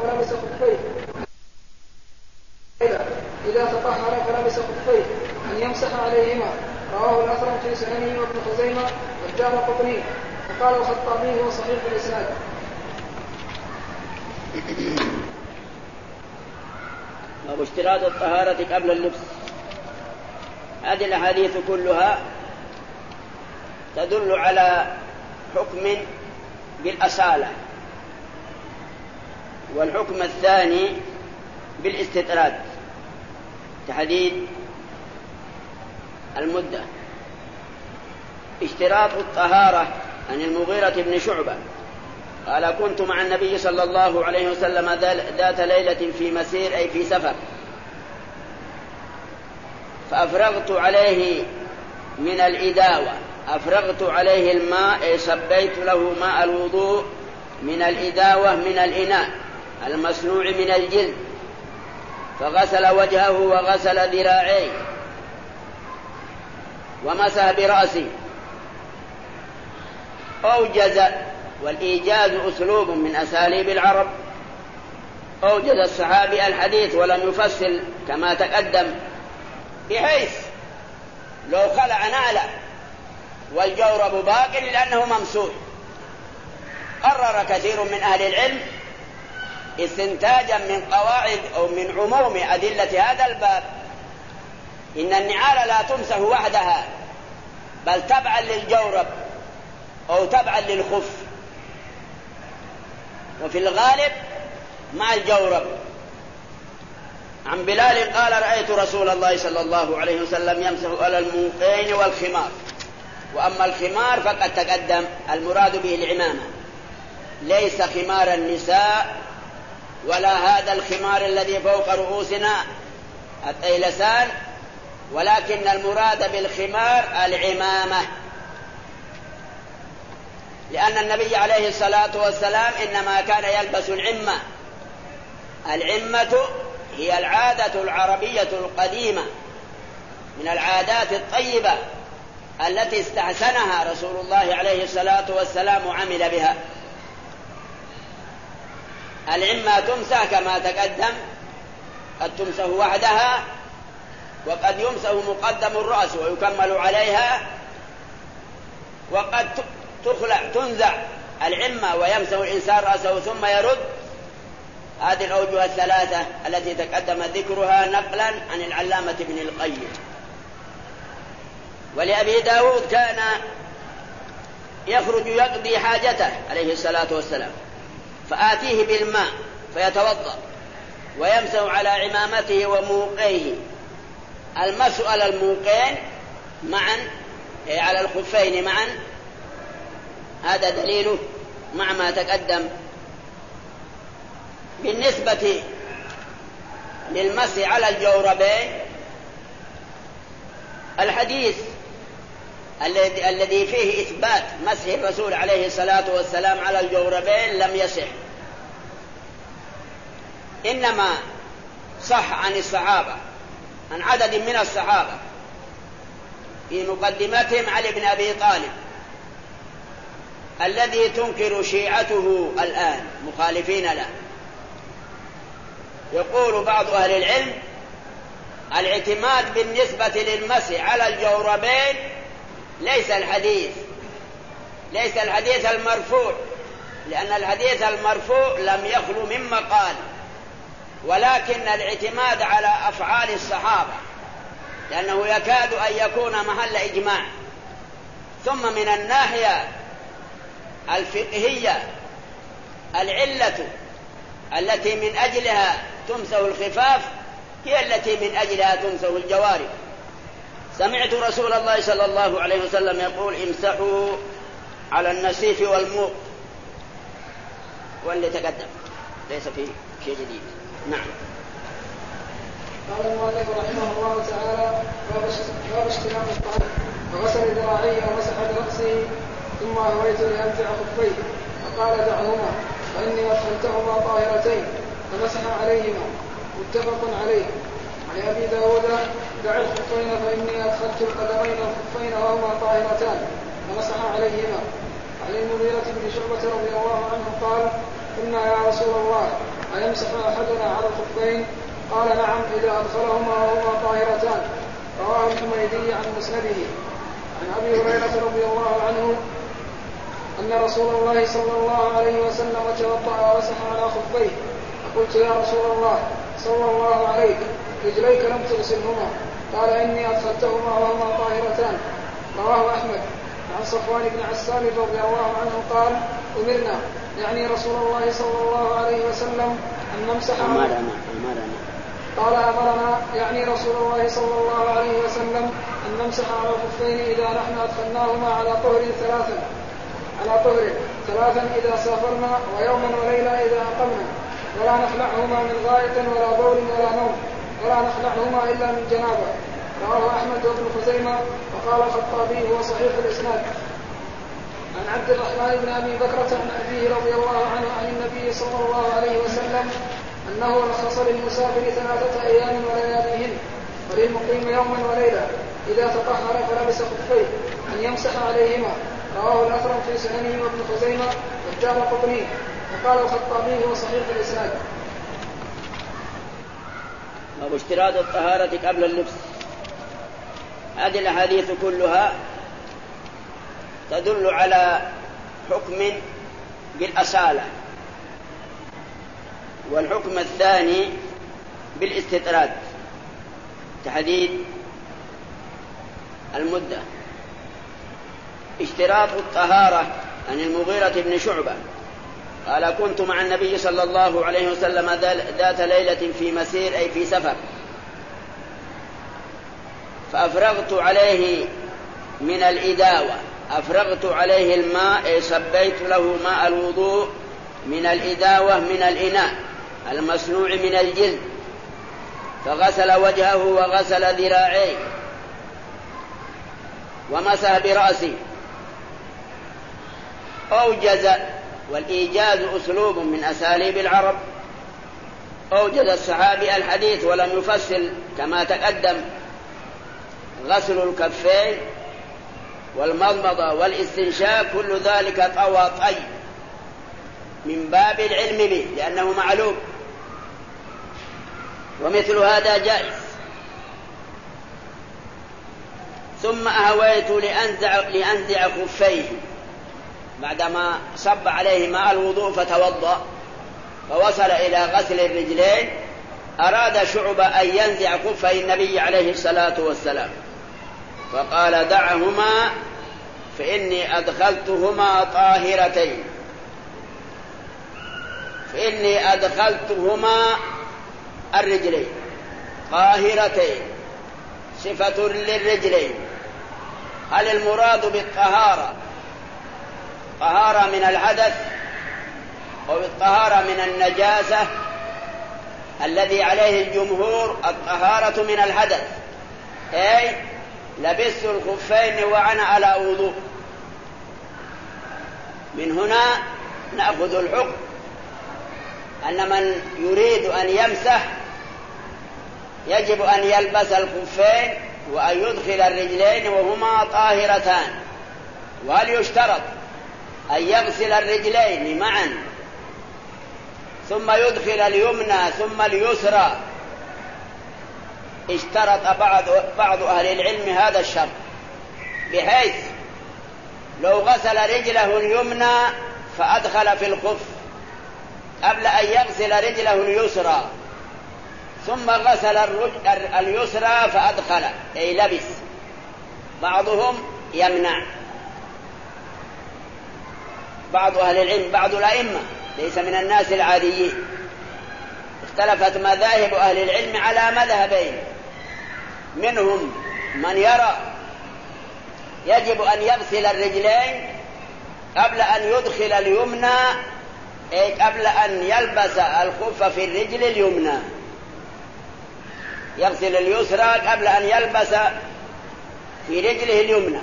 B: فلبس خفيه أن يمسح عليهما. رواه الأثرم في سننه وابن خزيمة والدارقطني. وقال الخطابي هو صحيح الإسناد.
A: باب اشتراط الطهارة قبل اللبس. هذه الأحاديث كلها تدل على حكم بالأصالة، والحكم الثاني بالاستطراد، تحديد المدة. اشتراط الطهارة عن المغيرة بن شعبة قال كنت مع النبي صلى الله عليه وسلم ذات ليلة في مسير أي في سفر، فأفرغت عليه من الإداوة، أفرغت عليه الماء أي صبيت له ماء الوضوء من الإداوة من الإناء المصنوع من الجلد، فغسل وجهه وغسل ذراعيه ومسح برأسه. أوجز، والإيجاز أسلوب من أساليب العرب، أوجز الصحابي الحديث ولم يفصل كما تقدم، بحيث لو خلع نعله والجورب باق لأنه ممسوح. قرر كثير من أهل العلم استنتاجا من قواعد أو من عموم أدلة هذا الباب إن النعال لا تمسح وحدها بل تبعا للجورب أو تبعا للخف، وفي الغالب مع الجورب. عن بلال قال رأيت رسول الله صلى الله عليه وسلم يمسح على الموقين والخمار. وأما الخمار فقد تقدم المراد به العمامة، ليس خمار النساء ولا هذا الخمار الذي فوق رؤوسنا الطيلسان، ولكن المراد بالخمار العمامة، لأن النبي عليه الصلاة والسلام إنما كان يلبس العمة. العمة هي العادة العربية القديمة من العادات الطيبة التي استحسنها رسول الله عليه الصلاة والسلام وعمل بها. العمة تمسح كما تقدم، قد تمسح وحدها وقد يمسح مقدم الرأس ويكمل عليها، وقد تنزع العمة ويمسح الإنسان رأسه ثم يرد. هذه الأوجه الثلاثة التي تقدم ذكرها نقلا عن العلامة ابن القيم. ولأبي داود كان يخرج يقضي حاجته عليه الصلاة والسلام، فآتيه بالماء فيتوضأ ويمسح على عمامته وموقيه. المسح على الموقين معا على الخفين معا، هذا دليله مع ما تقدم. بالنسبة للمسح على الجوربين، الحديث الذي فيه إثبات مسح الرسول عليه الصلاة والسلام على الجوربين لم يصح، إنما صح عن الصحابة، عن عدد من الصحابة، في مقدمتهم علي بن أبي طالب الذي تنكر شيعته الآن مخالفين له. يقول بعض أهل العلم الاعتماد بالنسبة للمسح على الجوربين ليس الحديث المرفوع، لأن الحديث المرفوع لم يخلو من مقال، ولكن الاعتماد على أفعال الصحابة لأنه يكاد أن يكون محل إجماع. ثم من الناحية الفقهية العلة التي من أجلها تمسح الخفاف هي التي من أجلها تمسح الجوارب. سمعت رسول الله صلى الله عليه وسلم يقول امسحوا على النسيف والموق، واللي تقدم ليس فيه شيء جديد. نعم.
B: قال المؤلف رحمه الله تعالى: باب اشتمام الطهر وغسل ذراعيه ومسح برأسه ثم هويت لأنزع خفيه فقال: دعهما فإني أدخلتهما طاهرتين فمسح عليهما. متفق عليه. عن أبي داود: دع الخفين فإني أدخلت القدمين الخفين وهما طاهرتان فمسح عليهما. عن المغيرة بن شعبة رضي الله عنه قال: قلنا يا رسول الله أيمسح أحدنا على الخفين؟ قال: نعم إذا أدخلهما وهما طاهرتان. رواه الحميدي عن مسنده. عن أبي هريرة رضي الله عنه أن رسول الله صلى الله عليه وسلم توضأ ومسح على خفيه، فقلت: يا رسول الله صلى الله عليك رجليك لم تغسلهما؟ قال: إني أدخلتهما وهما طاهرتان. رواه أحمد. عن صفوان بن عسال رضي الله عنه قال: أمرنا يعني رسول الله صلى الله عليه وسلم أن نمسح قال: أمرنا يعني رسول الله صلى الله عليه وسلم أن نمسح على الخفين إذا نحن أدخلناهما على طهر ثلاثا إذا سافرنا ويوما وليلة إذا أقمنا، ولا نخلعهما من غائط ولا بول ولا نوم، ولا نخلعهما إلا من جنابة. رواه أحمد وابن خزيمة. وقال الخطابي: هو صحيح الإسناد. عن عبد الرحمن بن أبي بكرة عن أبيه رضي الله عنه عن النبي صلى الله عليه وسلم أنه رخص للمسافر 3 أيام ولياليهن وللمقيم يوما وليلة إذا تطهر فلبس خفيه أن يمسح عليهما. رواه الأثرم في سننه وابن خزيمة والدارقطني. وقال الخطابي: هو صحيح الإسناد.
A: واشتراط الطهارة قبل اللبس. هذه الأحاديث كلها تدل على حكم بالأصالة، والحكم الثاني بالاستطراد، تحديد المدة. اشتراط الطهارة عن المغيرة بن شعبة قال: كنت مع النبي صلى الله عليه وسلم ذات ليلة في مسير أي في سفر، فأفرغت عليه من الإداوة، أفرغت عليه الماء أي صبيت له ماء الوضوء من الإداوة من الإناء المصنوع من الجلد، فغسل وجهه وغسل ذراعيه ومسح برأسه. أوجز، والإيجاز أسلوب من أساليب العرب، أوجز الصحابي الحديث ولم يفصل كما تقدم. غسل الكفين والمضمضة والاستنشاق كل ذلك طوى طي من باب العلم به لأنه معلوم، ومثل هذا جائز. ثم أهويت لأنزع خفيه بعدما صب عليه ماء الوضوء فتوضأ فوصل إلى غسل الرجلين، أراد شعبة أن ينزع خفي النبي عليه الصلاة والسلام، فقال: دعهما فإني أدخلتهما طاهرتين، فإني أدخلتهما الرجلين طاهرتين، صفة للرجلين. هل المراد بالطهارة طهارة من الحدث أو الطهارة من النجاسة؟ الذي عليه الجمهور الطهارة من الحدث، أي لبست الخفين وأنا على وضوء. من هنا نأخذ الحكم أن من يريد أن يمسح يجب أن يلبس الخفين وأن يدخل الرجلين وهما طاهرتان. وهل يشترط أن يغسل الرجلين معا ثم يدخل اليمنى ثم اليسرى؟ اشترط بعض أهل العلم هذا الشرط، بحيث لو غسل رجله اليمنى فأدخل في الخف قبل أن يغسل رجله اليسرى ثم غسل اليسرى فأدخل أي لبس. بعضهم يمنع، بعض أهل العلم بعض الأئمة ليس من الناس العاديين، اختلفت مذاهب أهل العلم على مذهبين، منهم من يرى يجب أن يغسل الرجلين قبل أن يدخل اليمنى، أي قبل أن يلبس الخف في الرجل اليمنى، يغسل اليسرى قبل أن يلبس في رجله اليمنى،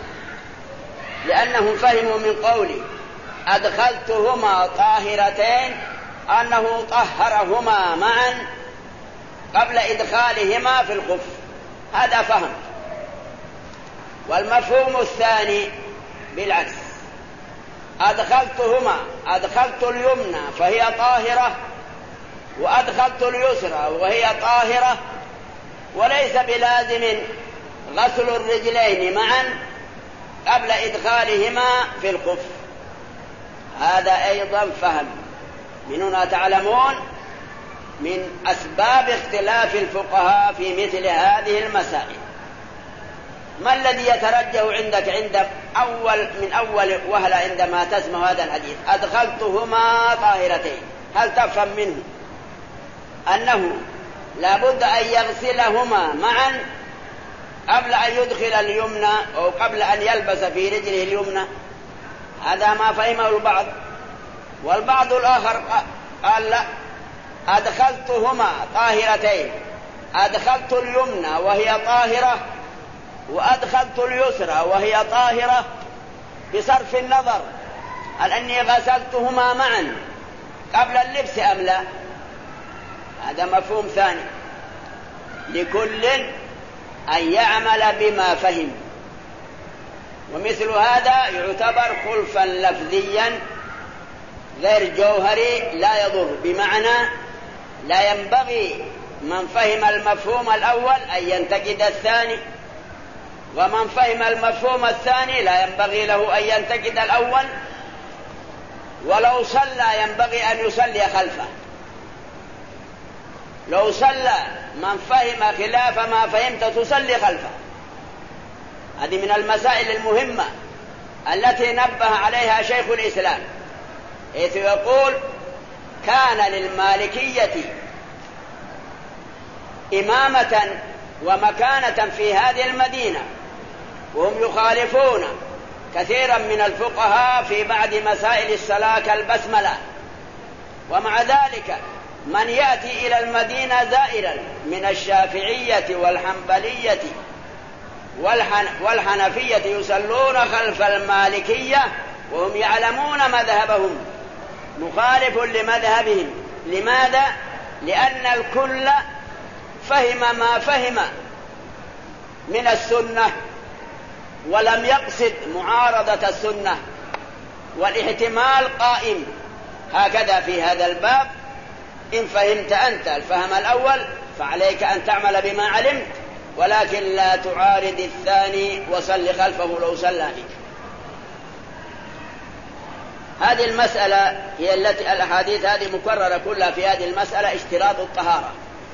A: لأنهم فهموا من قولي أدخلتهما طاهرتين أنه طهرهما معا قبل إدخالهما في الخف، هذا فهم. والمفهوم الثاني بالعكس، أدخلت اليمنى فهي طاهرة وأدخلت اليسرى وهي طاهرة، وليس بلازم غسل الرجلين معا قبل إدخالهما في الخف، هذا أيضا فهم. من هنا تعلمون من أسباب اختلاف الفقهاء في مثل هذه المسائل. ما الذي يترجح عندك من أول وهلة عندما تسمع هذا الحديث أدخلتهما طاهرتين؟ هل تفهم منه أنه لا بد أن يغسلهما معا قبل أن يدخل اليمنى أو قبل أن يلبس في رجله اليمنى؟ هذا ما فهمه البعض. والبعض الآخر قال لا، أدخلتهما طاهرتين، أدخلت اليمنى وهي طاهرة وأدخلت اليسرى وهي طاهرة، بصرف النظر هل أني غسلتهما معا قبل اللبس أم لا. هذا مفهوم ثاني، لكل أن يعمل بما فهم، ومثل هذا يعتبر خلفا لفظيا غير جوهري لا يضر، بمعنى لا ينبغي من فهم المفهوم الأول أن ينتقد الثاني، ومن فهم المفهوم الثاني لا ينبغي له أن ينتقد الأول، ولو صلى ينبغي أن يصلي خلفه. لو صلى من فهم خلاف ما فهمت تصلي خلفه. هذه من المسائل المهمة التي نبه عليها شيخ الإسلام، حيث يقول كان للمالكية إمامة ومكانة في هذه المدينة، وهم يخالفون كثيرا من الفقهاء في بعض مسائل الصلاة كالبسملة. ومع ذلك من يأتي إلى المدينة زائرا من الشافعية والحنبلية والحنفية يصلون خلف المالكية وهم يعلمون مذهبهم مخالف لمذهبهم. لماذا؟ لأن الكل فهم ما فهم من السنة ولم يقصد معارضة السنة، والاحتمال قائم. هكذا في هذا الباب إن فهمت أنت الفهم الأول فعليك أن تعمل بما علمت، ولكن لا تعارض الثاني وصل خلفه لو صلى بك. هذه المسألة هي التي الأحاديث هذه مكررة كلها في هذه المسألة، اشتراط الطهارة.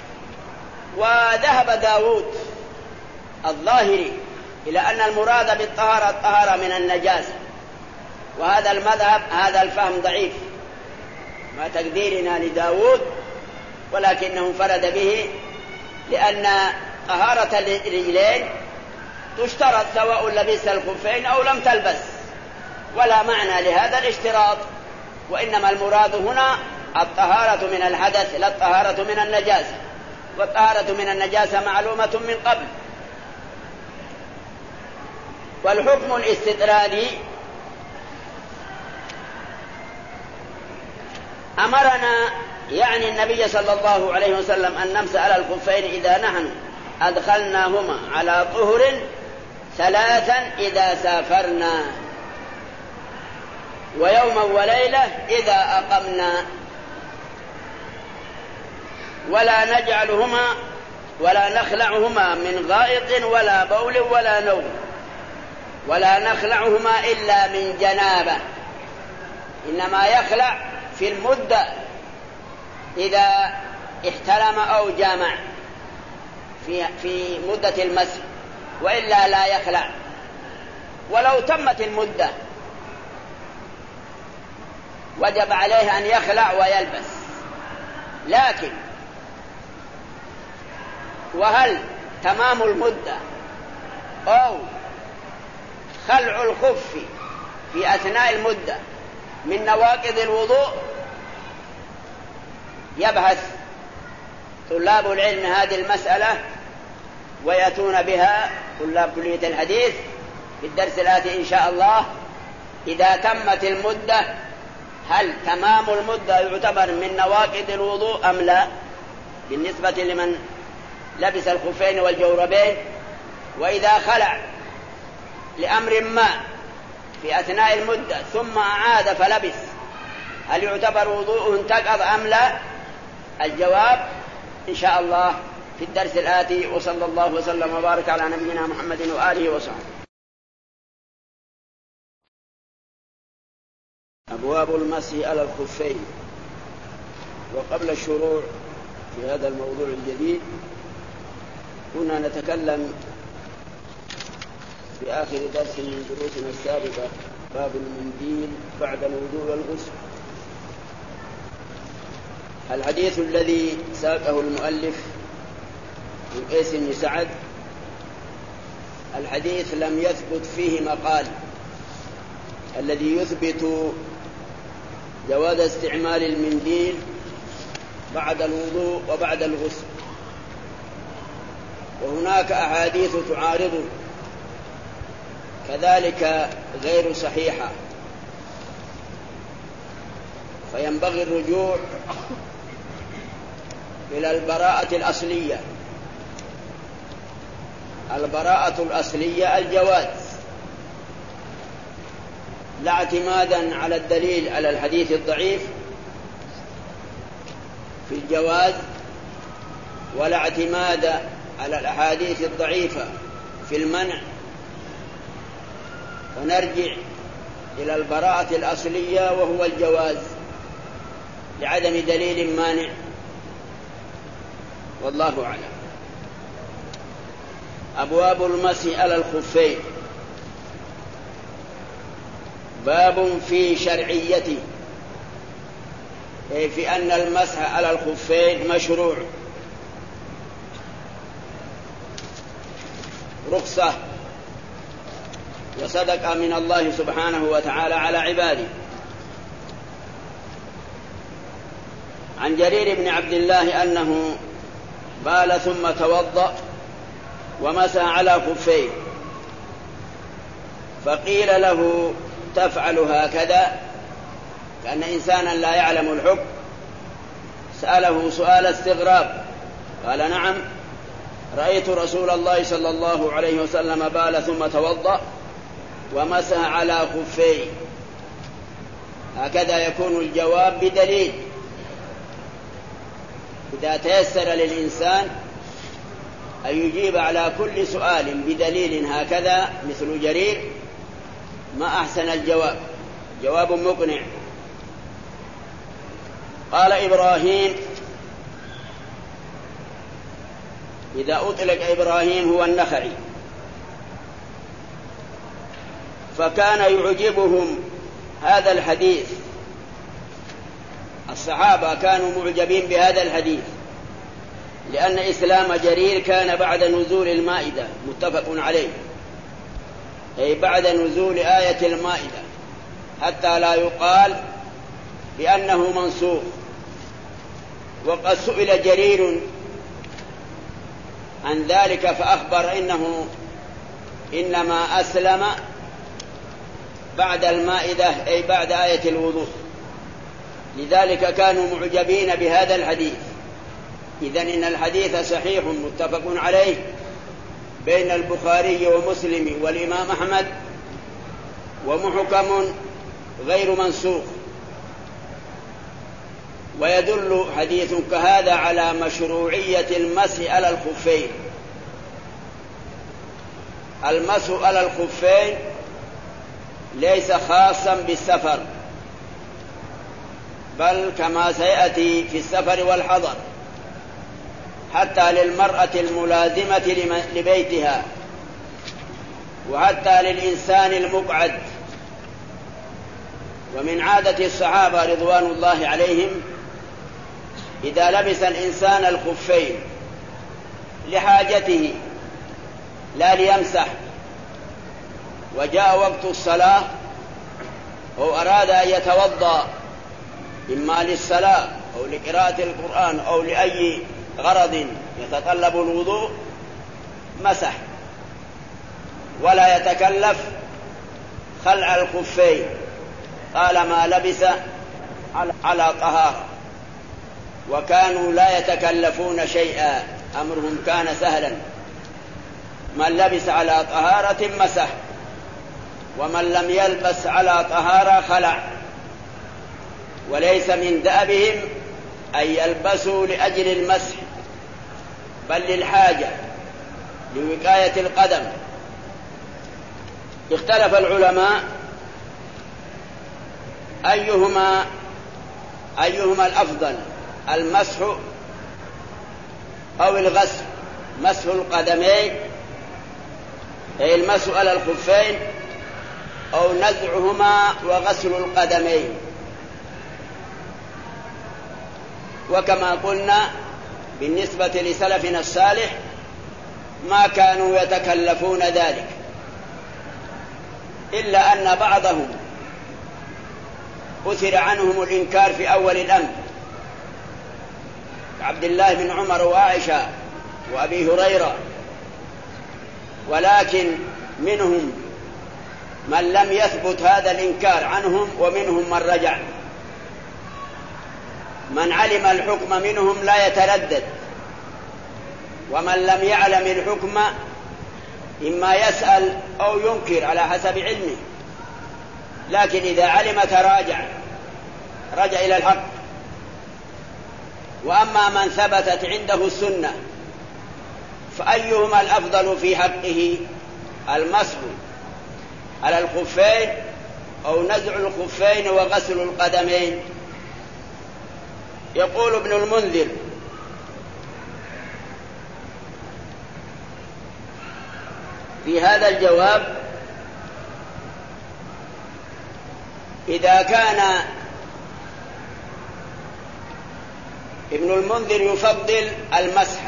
A: وذهب داود الظاهري إلى أن المراد بالطهارة الطهارة من النجاسة، وهذا المذهب هذا الفهم ضعيف ما تقديرنا لداود، ولكنه انفرد به، لأن طهارة الرجلين تشترط سواء لبست الخفين أو لم تلبس، ولا معنى لهذا الاشتراط، وإنما المراد هنا الطهارة من الحدث لا الطهارة من النجاسة، والطهارة من النجاسة معلومة من قبل. والحكم الاستطرادي أمرنا يعني النبي صلى الله عليه وسلم أن نمسح على الخفين إذا نحن أدخلناهما على طهر 3 إذا سافرنا، ويوما وليلة إذا أقمنا، ولا نجعلهما ولا نخلعهما من غائط ولا بول ولا نوم، ولا نخلعهما إلا من جنابة، إنما يخلع في المدة إذا احتلم أو جامع في مدة المسح، وإلا لا يخلع ولو تمت المدة، وجب عليه أن يخلع ويلبس. لكن وهل تمام المدة أو خلع الخف في أثناء المدة من نواقض الوضوء؟ يبحث طلاب العلم هذه المسألة ويأتون بها طلاب كلية الحديث في الدرس الآتي إن شاء الله. إذا تمت المدة هل تمام المدة يعتبر من نواقض الوضوء أم لا، بالنسبة لمن لبس الخفين والجوربين؟ وإذا خلع لأمر ما في أثناء المدة ثم أعاد فلبس، هل يعتبر وضوءه انتقض أم لا؟ الجواب إن شاء الله في الدرس الآتي. وصلى الله وسلم وبارك على نبينا محمد وآله وصحبه. أبواب المسح على الخفين. وقبل الشروع في هذا الموضوع الجديد كنا نتكلم في آخر درس من دروسنا السابقة باب المنديل بعد الوضوء والغسل. الحديث الذي ساقه المؤلف من قيس بن سعد الحديث لم يثبت فيه مقال الذي يثبت جواز استعمال المنديل بعد الوضوء وبعد الغسل، وهناك أحاديث تعارضه كذلك غير صحيحة، فينبغي الرجوع إلى البراءة الأصلية. البراءة الأصلية الجواز، لا اعتمادا على الدليل على الحديث الضعيف في الجواز، ولا اعتماد على الأحاديث الضعيفة في المنع، ونرجع إلى البراءة الأصلية وهو الجواز لعدم دليل مانع، والله أعلم. أبواب المسح على الخفين. باب في شرعيته، أي في أن المسح على الخفين مشروع، رخصة وصدقة من الله سبحانه وتعالى على عباده. عن جرير بن عبد الله أنه بال ثم توضأ ومسح على خفيه، فقيل له تفعل هكذا؟ كأن إنسانا لا يعلم الحكم سأله سؤال استغراب، قال نعم رأيت رسول الله صلى الله عليه وسلم بال ثم توضأ ومسح على خفيه. هكذا يكون الجواب بدليل. إذا تيسر للإنسان أن يجيب على كل سؤال بدليل هكذا مثل جرير، ما أحسن الجواب، جواب مقنع. قال إبراهيم، إذا أطلق إبراهيم هو النخعي، فكان يعجبهم هذا الحديث، الصحابة كانوا معجبين بهذا الحديث، لأن إسلام جرير كان بعد نزول المائدة، متفق عليه، أي بعد نزول آية المائدة، حتى لا يقال بأنه منسوخ. وقد سئل جرير عن ذلك فأخبر إنه إنما أسلم بعد المائدة، أي بعد آية الوضوء، لذلك كانوا معجبين بهذا الحديث. إذن إن الحديث صحيح متفق عليه بين البخاري ومسلم والإمام أحمد، ومحكم غير منسوخ. ويدل حديث كهذا على مشروعية المسح على الخفين. المسح على الخفين ليس خاصا بالسفر، بل كما سيأتي في السفر والحضر حتى للمرأة الملازمة لبيتها، وحتى للإنسان المقعد. ومن عادة الصحابة رضوان الله عليهم إذا لبس الإنسان الخفين لحاجته لا ليمسح، وجاء وقت الصلاة أو أراد أن يتوضأ إما للصلاة أو لقراءة القرآن أو لأي غرض يتطلب الوضوء، مسح ولا يتكلف خلع الخفين طالما لبس على طهارة. وكانوا لا يتكلفون شيئا، أمرهم كان سهلا، من لبس على طهارة مسح، ومن لم يلبس على طهارة خلع. وليس من دأبهم أن يلبسوا لأجل المسح، بل للحاجة لوقاية القدم. اختلف العلماء أيهما الأفضل، المسح أو الغسل، مسح القدمين أي المسح على الخفين، أو نزعهما وغسل القدمين. وكما قلنا بالنسبة لسلفنا الصالح ما كانوا يتكلفون ذلك، إلا أن بعضهم أثر عنهم الإنكار في أول الأمر، عبد الله بن عمر وعائشة وأبي هريرة، ولكن منهم من لم يثبت هذا الإنكار عنهم، ومنهم من رجع. من علم الحكم منهم لا يتردد، ومن لم يعلم الحكم إما يسأل أو ينكر على حسب علمه، لكن إذا علم تراجع، رجع إلى الحق. وأما من ثبتت عنده السنة فأيهما الأفضل في حقه، المسح على الخفين أو نزع الخفين وغسل القدمين؟ يقول ابن المنذر: في هذا الجواب: إذا كان ابن المنذر يفضل المسح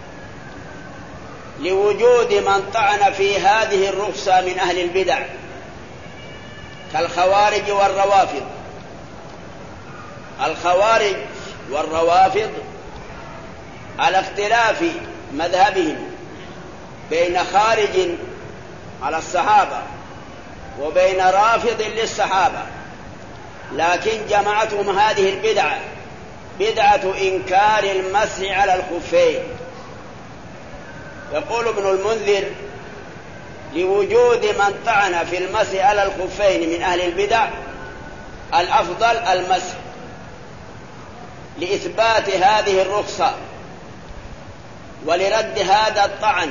A: لوجود من طعن في هذه الرخصة من أهل البدع كالخوارج والروافض. الخوارج والروافض على اختلاف مذهبهم بين خارج على الصحابة وبين رافض للصحابة، لكن جمعتهم هذه البدعة، بدعة إنكار المسح على الخفين. يقول ابن المنذر: لوجود من طعن في المسح على الخفين من أهل البدع الأفضل المسح لإثبات هذه الرخصة ولرد هذا الطعن،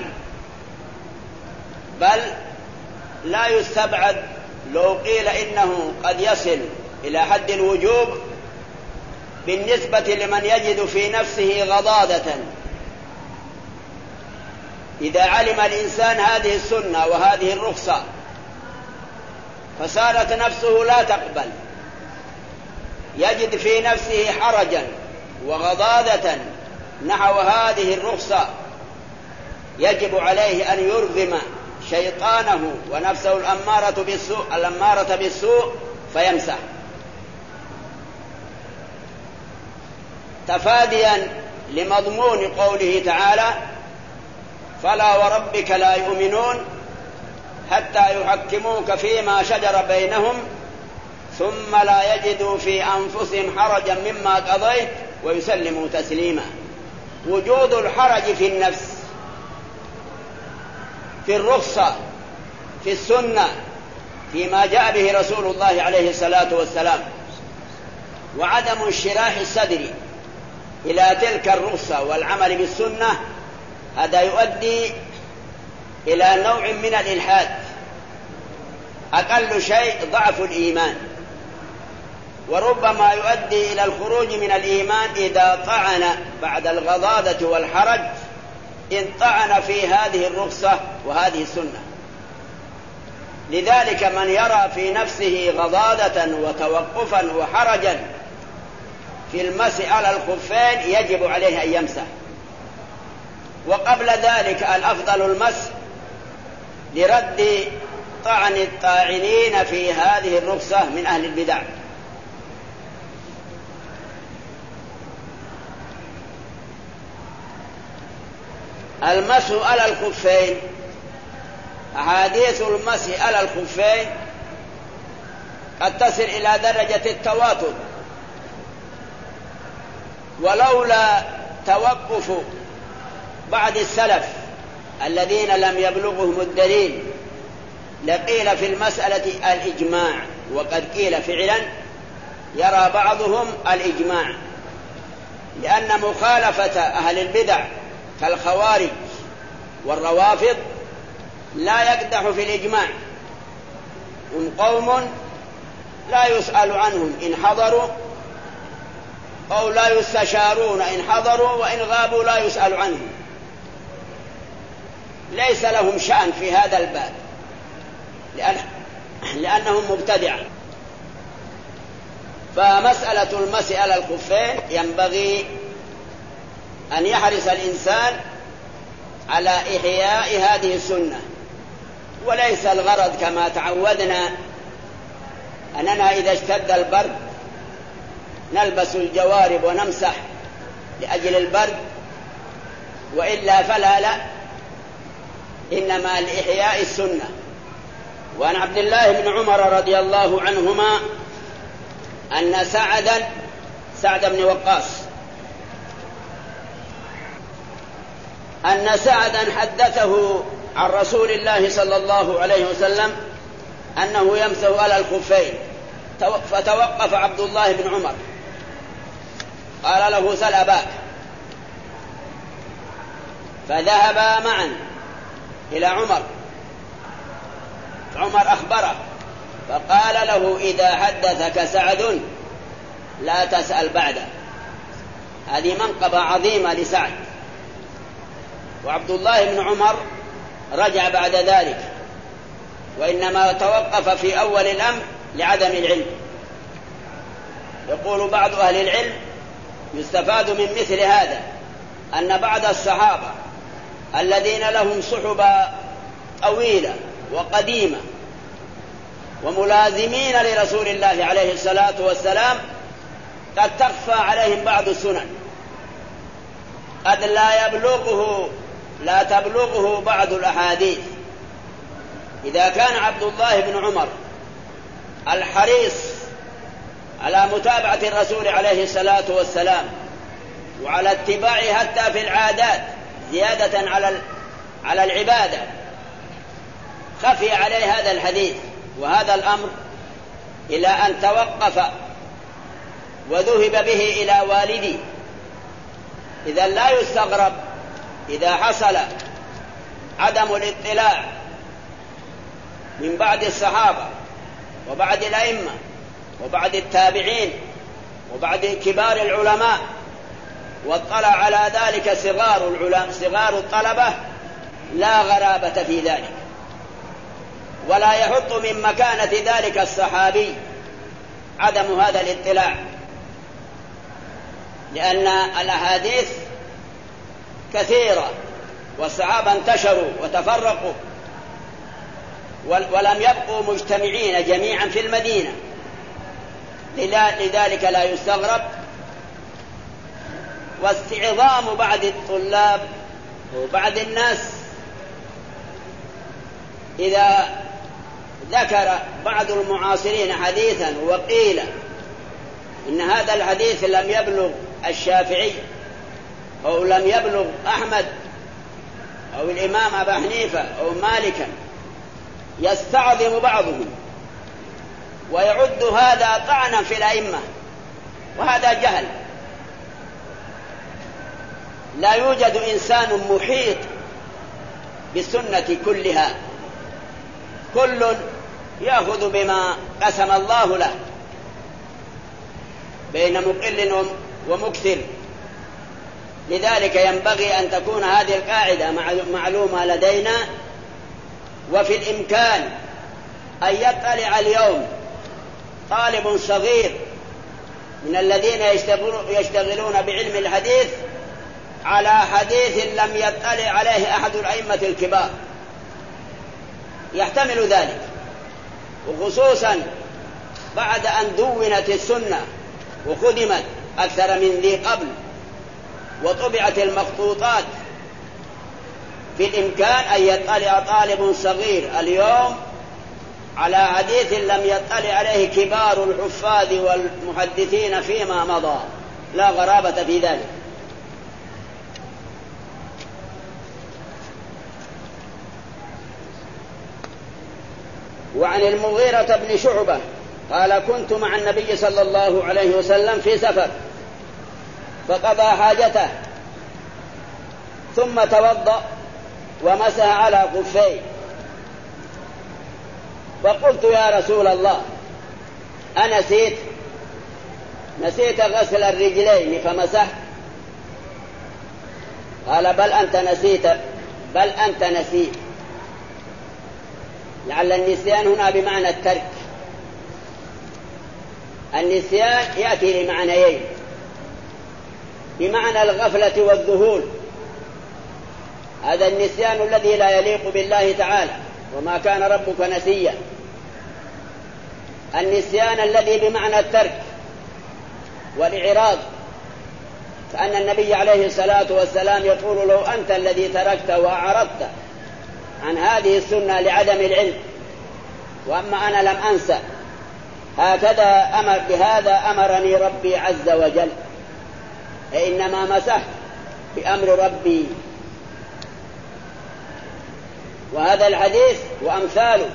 A: بل لا يستبعد لو قيل إنه قد يصل إلى حد الوجوب بالنسبة لمن يجد في نفسه غضاضة. إذا علم الإنسان هذه السنة وهذه الرخصة فصارت نفسه لا تقبل، يجد في نفسه حرجا وغضاضة نحو هذه الرخصة، يجب عليه أن يرغم شيطانه ونفسه الأمارة بالسوء فيمسح، تفاديا لمضمون قوله تعالى: فلا وربك لا يؤمنون حتى يحكموك فيما شجر بينهم ثم لا يجدوا في أنفسهم حرجا مما قضيت ويسلموا تسليما. وجود الحرج في النفس في الرخصة في السنة فيما جاء به رسول الله عليه الصلاة والسلام، وعدم انشراح الصدر إلى تلك الرخصة والعمل بالسنة، هذا يؤدي إلى نوع من الإلحاد، أقل شيء ضعف الإيمان. وربما يؤدي إلى الخروج من الإيمان إذا طعن بعد الغضاضة والحرج، إن طعن في هذه الرخصة وهذه السنة. لذلك من يرى في نفسه غضاضة وتوقفا وحرجا في المسح على الخفين يجب عليه أن يمسح. وقبل ذلك الأفضل المسح لرد طعن الطاعنين في هذه الرخصة من أهل البدع. المسح على الخفين، أحاديث المسح على الخفين قد تصل إلى درجة التواتر، ولولا توقف بعض السلف الذين لم يبلغهم الدليل لقيل في المسألة الإجماع، وقد قيل فعلا يرى بعضهم الإجماع، لأن مخالفة أهل البدع كالخوارج والروافض لا يقدح في الإجماع. هم قوم لا يسأل عنهم إن حضروا، أو لا يستشارون إن حضروا، وإن غابوا لا يسأل عنهم، ليس لهم شأن في هذا الباب لأنهم مبتدعة. فمسألة المسح على الخفين ينبغي أن يحرص الإنسان على إحياء هذه السنة، وليس الغرض كما تعودنا أننا إذا اشتد البرد نلبس الجوارب ونمسح لأجل البرد، وإلا فلا لا، إنما لإحياء السنة. وعن عبد الله بن عمر رضي الله عنهما أن سعد بن وقاص أن سعدا حدثه عن رسول الله صلى الله عليه وسلم أنه يمسح على الخفين، فتوقف عبد الله بن عمر قال له: سل أباك. فذهبا معا إلى عمر أخبره فقال له: إذا حدثك سعد لا تسأل بعده. هذه منقبة عظيمة لسعد. وعبد الله بن عمر رجع بعد ذلك، وإنما توقف في أول الأمر لعدم العلم. يقول بعض أهل العلم: يستفاد من مثل هذا أن بعض الصحابة الذين لهم صحبة طويلة وقديمة وملازمين لرسول الله عليه الصلاة والسلام قد تخفى عليهم بعض السنن، قد لا تبلغه بعض الأحاديث. إذا كان عبد الله بن عمر الحريص على متابعة الرسول عليه الصلاة والسلام وعلى اتباعه حتى في العادات زيادة على العبادة، خفي عليه هذا الحديث وهذا الأمر إلى أن توقف وذهب به إلى والدي. إذا لا يستغرب إذا حصل عدم الاطلاع من بعض الصحابة وبعض الأئمة وبعض التابعين وبعض كبار العلماء، واطلع على ذلك صغار الطلبة، لا غرابة في ذلك، ولا يحط من مكانة ذلك الصحابي عدم هذا الاطلاع، لأن الأحاديث كثيرة والصحابة انتشروا وتفرقوا ولم يبقوا مجتمعين جميعا في المدينة. لذلك لا يستغرب. واستعظام بعض الطلاب وبعض الناس إذا ذكر بعض المعاصرين حديثا وقيل إن هذا الحديث لم يبلغ الشافعي أو لم يبلغ أحمد أو الإمام أبا حنيفة أو مالكا، يستعظم بعضهم ويعد هذا طعنا في الأئمة، وهذا جهل. لا يوجد إنسان محيط بالسنة كلها، كل يأخذ بما قسم الله له، بين مقل ومكثر. لذلك ينبغي أن تكون هذه القاعدة معلومة لدينا. وفي الإمكان أن يطلع اليوم طالب صغير من الذين يشتغلون بعلم الحديث على حديث لم يطلع عليه أحد الأئمة الكبار، يحتمل ذلك، وخصوصا بعد أن دونت السنة وخدمت أكثر من ذي قبل وطبعت المخطوطات. في الإمكان أن يطلع طالب صغير اليوم على حديث لم يطلع عليه كبار الحفاظ والمحدثين فيما مضى، لا غرابة في ذلك. وعن المغيرة بن شعبة قال: كنت مع النبي صلى الله عليه وسلم في سفر فقضى حاجته ثم توضأ ومسح على خفيه، فقلت: يا رسول الله، نسيت غسل الرجلين فمسحت؟ قال: بل أنت نسيت. لعل النسيان هنا بمعنى الترك. النسيان يأتي لمعنيين: بمعنى الغفلة والذهول، هذا النسيان الذي لا يليق بالله تعالى، وما كان ربك نسيا. النسيان الذي بمعنى الترك والإعراض، فأن النبي عليه الصلاة والسلام يقول: لو أنت الذي تركت وأعرضت عن هذه السنة لعدم العلم، وأما أنا لم أنسى. بهذا أمرني ربي عز وجل، إنما مسحت بأمر ربي. وهذا الحديث وأمثاله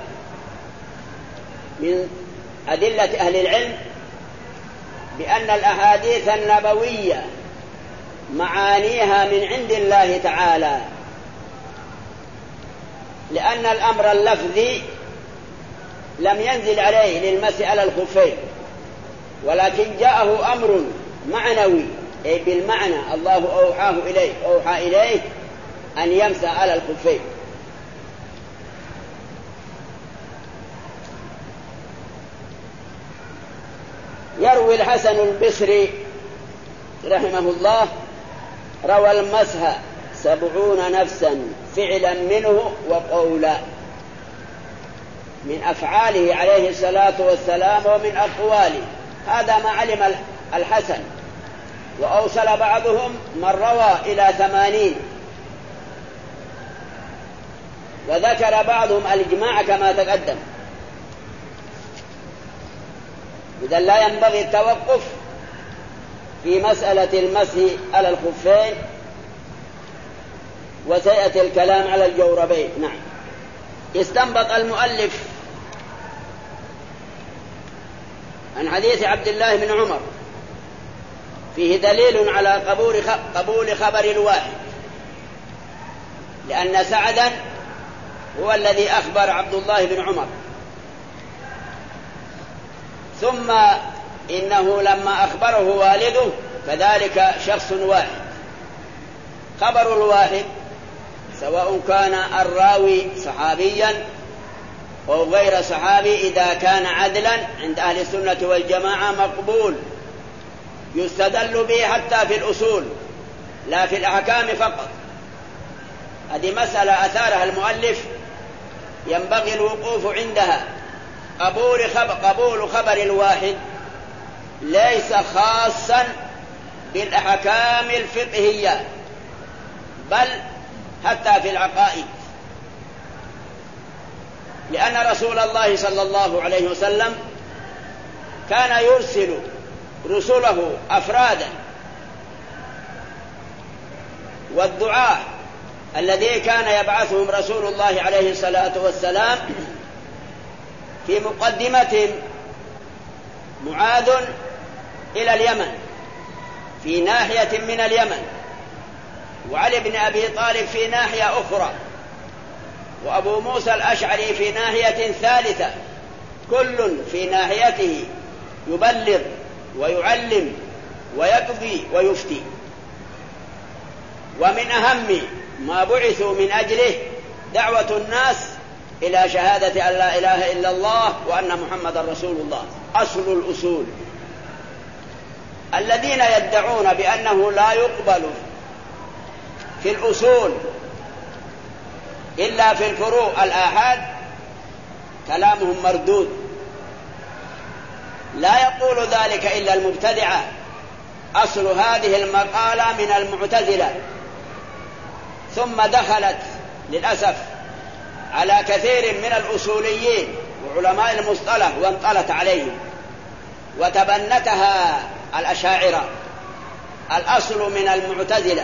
A: من أدلة أهل العلم بأن الأحاديث النبوية معانيها من عند الله تعالى، لأن الأمر اللفظي لم ينزل عليه للمسح على الخفين، ولكن جاءه أمر معنوي، أي بالمعنى الله أوحى إليه أن يمسح على الخفين. يروي الحسن البصري رحمه الله: روى المسح 70 نفسا فعلا منه وقولا، من أفعاله عليه الصلاة والسلام ومن أقواله. هذا ما علم الحسن، وأوصل بعضهم من روى إلى 80، وذكر بعضهم الإجماع كما تقدم. إذا لا ينبغي التوقف في مسألة المسح على الخفين، وسيأتي الكلام على الجوربين. نعم. استنبط المؤلف عن حديث عبد الله بن عمر فيه دليل على قبول خبر الواحد، لأن سعدا هو الذي أخبر عبد الله بن عمر، ثم إنه لما أخبره والده كذلك شخص واحد. خبر الواحد سواء كان الراوي صحابيا أو غير صحابي، إذا كان عدلا عند أهل السنة والجماعة مقبول، يستدل به حتى في الأصول لا في الأحكام فقط. هذه مسألة أثارها المؤلف ينبغي الوقوف عندها. قبول خبر الواحد ليس خاصا بالأحكام الفقهية، بل حتى في العقائد، لأن رسول الله صلى الله عليه وسلم كان يرسل رسله أفرادا، والدعاء الذي كان يبعثهم رسول الله عليه الصلاة والسلام في مقدمتهم معاذ إلى اليمن في ناحية من اليمن، وعلي بن أبي طالب في ناحية أخرى، وأبو موسى الأشعري في ناحية ثالثة، كل في ناحيته يبلغ ويعلم ويقضي ويفتي. ومن أهم ما بعثوا من أجله دعوة الناس إلى شهادة أن لا إله إلا الله وأن محمد رسول الله، أصل الأصول. الذين يدعون بأنه لا يقبل في الأصول إلا في الفروع الآحاد كلامهم مردود. لا يقول ذلك إلا المبتدعة. أصل هذه المقالة من المعتزلة، ثم دخلت للأسف على كثير من الأصوليين وعلماء المصطلح وانطلت عليهم وتبنتها الأشاعرة. الأصل من المعتزلة،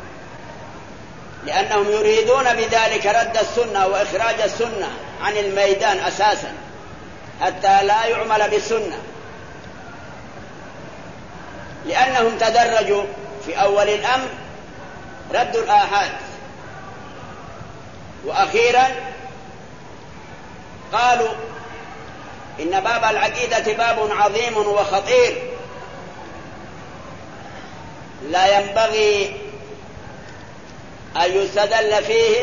A: لأنهم يريدون بذلك رد السنة وإخراج السنة عن الميدان أساسا حتى لا يعمل بالسنة، لأنهم تدرجوا في أول الأمر رد الآحاد، وأخيرا قالوا إن باب العقيدة باب عظيم وخطير لا ينبغي أن يستدل فيه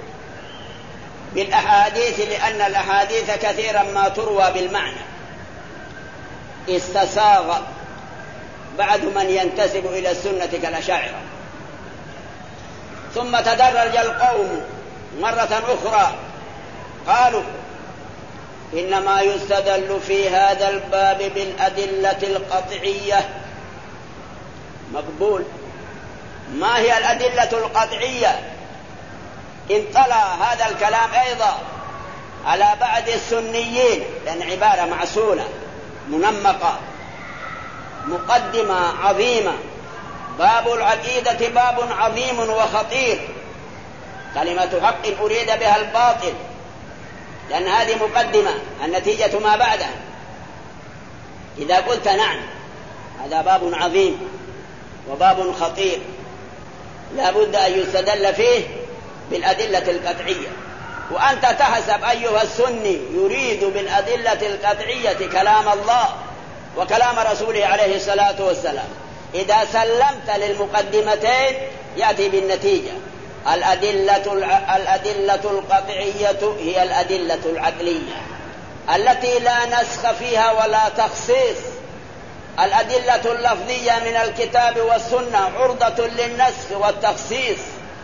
A: بالأحاديث، لأن الأحاديث كثيرا ما تروى بالمعنى. استساغ بعد من ينتسب إلى السنة كالأشاعرة. ثم تدرج القوم مرة أخرى قالوا إنما يستدل في هذا الباب بالأدلة القطعية. مقبول. ما هي الأدلة القطعية؟ انطلع هذا الكلام أيضا على بعض السنيين، لأن عبارة معسولة منمقة، مقدمة عظيمة. باب العقيدة باب عظيم وخطير، كلمة حق أريد بها الباطل، لأن هذه مقدمة، النتيجة ما بعدها. إذا قلت نعم هذا باب عظيم وباب خطير لا بد أن يستدل فيه بالأدلة القطعية. وأنت تحسب أيها السني يريد بالأدلة القطعية كلام الله وكلام رسوله عليه الصلاة والسلام. إذا سلمت للمقدمتين يأتي بالنتيجة. الأدلة القطعية هي الأدلة العقلية التي لا نسخ فيها ولا تخصيص. الأدلة اللفظية من الكتاب والسنة عرضة للنسخ والتخصيص.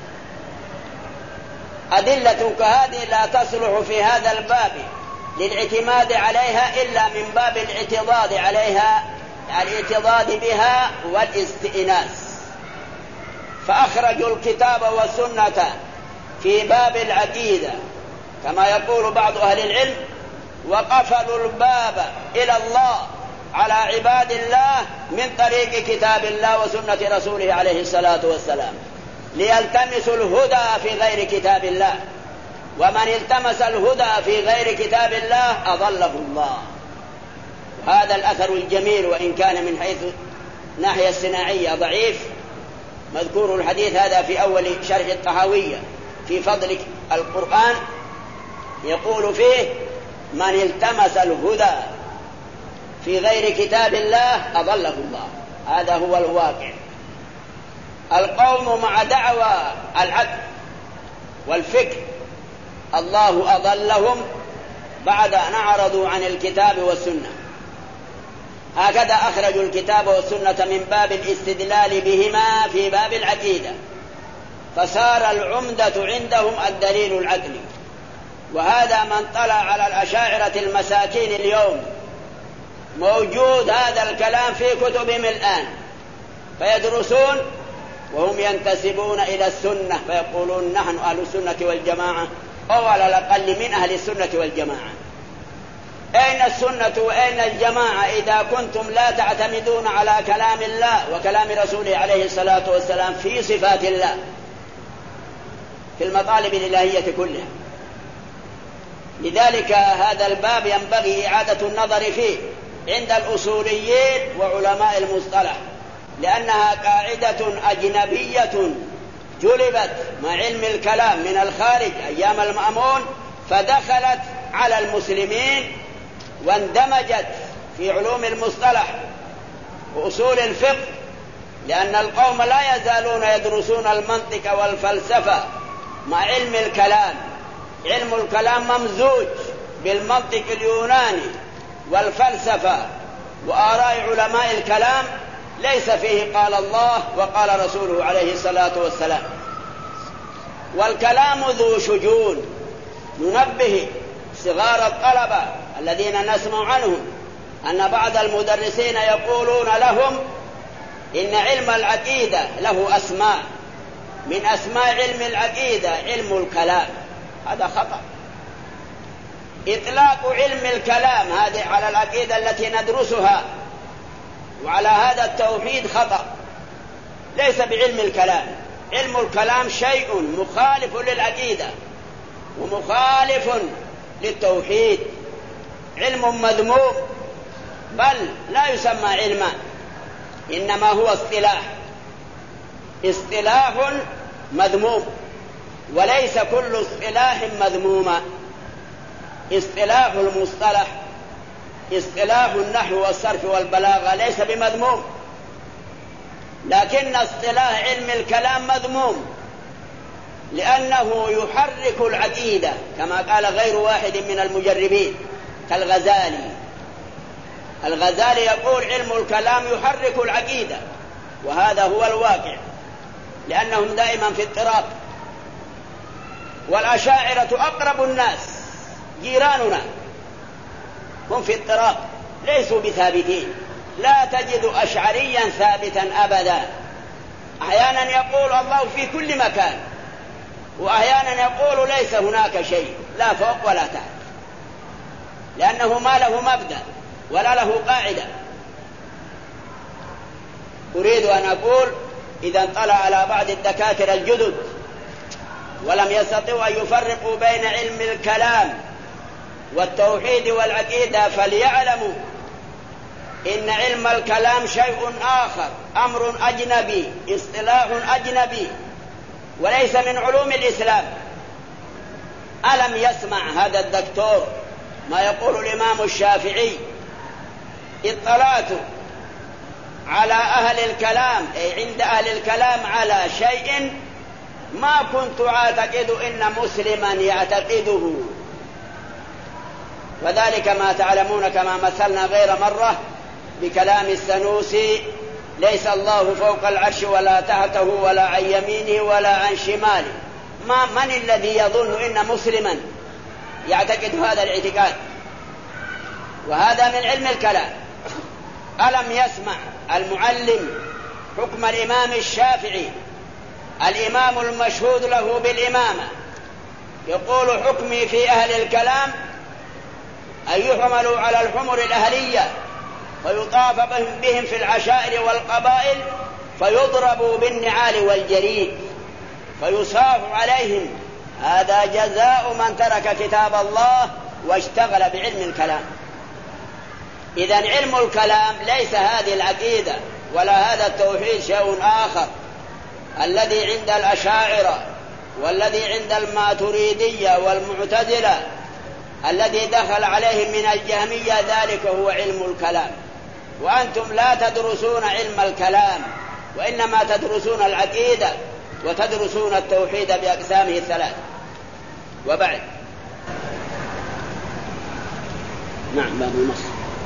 A: أدلة كهذه لا تصلح في هذا الباب للاعتماد عليها إلا من باب الاعتضاد عليها، الاعتضاد بها والاستئناس. فأخرجوا الكتاب والسنة في باب العقيدة كما يقول بعض أهل العلم، وقفلوا الباب إلى الله على عباد الله من طريق كتاب الله وسنة رسوله عليه الصلاة والسلام، ليلتمسوا الهدى في غير كتاب الله. ومن التمس الهدى في غير كتاب الله أضله الله. هذا الأثر الجميل، وإن كان من حيث ناحية الصناعية ضعيف، مذكور الحديث هذا في أول شرح الطحاوية في فضل القرآن، يقول فيه من التمس الهدى في غير كتاب الله أضله الله. هذا هو الواقع. القوم مع دعوى العدل والفكر الله أضلهم بعد أن أعرضوا عن الكتاب والسنة. هكذا أخرجوا الكتاب والسنة من باب الاستدلال بهما في باب العقيدة، فصار العمدة عندهم الدليل العقلي. وهذا من طلع على الأشاعرة المساكين اليوم موجود هذا الكلام في كتبهم الآن، فيدرسون وهم ينتسبون إلى السنة فيقولون نحن أهل السنة والجماعة، أو على الأقل من أهل السنة والجماعة. أين السنة وأين الجماعة إذا كنتم لا تعتمدون على كلام الله وكلام رسوله عليه الصلاة والسلام في صفات الله في المطالب الإلهية كلها؟ لذلك هذا الباب ينبغي إعادة النظر فيه عند الأصوليين وعلماء المصطلح، لأنها قاعدة أجنبية جلبت مع علم الكلام من الخارج أيام المأمون، فدخلت على المسلمين واندمجت في علوم المصطلح وأصول الفقه، لأن القوم لا يزالون يدرسون المنطق والفلسفة مع علم الكلام. علم الكلام ممزوج بالمنطق اليوناني والفلسفة وآراء علماء الكلام، ليس فيه قال الله وقال رسوله عليه الصلاة والسلام. والكلام ذو شجون. ننبه صغار الطلبة الذين نسمع عنهم أن بعض المدرسين يقولون لهم إن علم العقيدة له أسماء، من أسماء علم العقيدة علم الكلام. هذا خطأ. إطلاق علم الكلام هذه على العقيدة التي ندرسها وعلى هذا التوحيد خطأ، ليس بعلم الكلام. علم الكلام شيء مخالف للعقيدة ومخالف للتوحيد، علم مذموم، بل لا يسمى علما، إنما هو اصطلاح مذموم، وليس كل اصطلاح مذموما. اصطلاح المصطلح، اصطلاح النحو والصرف والبلاغة ليس بمذموم، لكن اصطلاح علم الكلام مذموم، لأنه يحرك العقيدة كما قال غير واحد من المجربين كالغزالي. الغزالي يقول علم الكلام يحرك العقيدة، وهذا هو الواقع، لأنهم دائما في اضطراب. والأشاعرة أقرب الناس، جيراننا، هم في اضطراب، ليسوا بثابتين. لا تجد أشعريا ثابتا أبدا. أحيانا يقول الله في كل مكان، وأحيانا يقول ليس هناك شيء، لا فوق ولا تحت، لأنه ما له مبدأ ولا له قاعدة. أريد أن أقول إذا انطلع على بعض الدكاترة الجدد ولم يستطيعوا أن يفرقوا بين علم الكلام والتوحيد والعقيدة، فليعلموا إن علم الكلام شيء آخر، أمر أجنبي، اصطلاح أجنبي، وليس من علوم الإسلام. ألم يسمع هذا الدكتور ما يقول الإمام الشافعي؟ اطلعت على أهل الكلام، أي عند أهل الكلام، على شيء ما كنت أعتقد إن مسلما يعتقده. وذلك ما تعلمون كما مثلنا غير مرة بكلام السنوسي: ليس الله فوق العرش ولا تحته ولا عن يمينه ولا عن شماله. من الذي يظن إن مسلما يعتقد هذا الاعتقاد؟ وهذا من علم الكلام. ألم يسمع المعلم حكم الإمام الشافعي، الإمام المشهود له بالإمامة، يقول: حكمي في أهل الكلام أن يحملوا على الحمر الأهلية فيطاف بهم في العشائر والقبائل فيضربوا بالنعال والجريد فيصاح عليهم. هذا جزاء من ترك كتاب الله واشتغل بعلم الكلام. إذن علم الكلام ليس هذه العقيدة ولا هذا التوحيد، شيء آخر. الذي عند الأشاعرة والذي عند الماتريدية والمعتزلة الذي دخل عليهم من الجهمية، ذلك هو علم الكلام. وأنتم لا تدرسون علم الكلام، وإنما تدرسون العقيدة وتدرسون التوحيد بأقسامه الثلاث. وبعد، نعم، باب النص.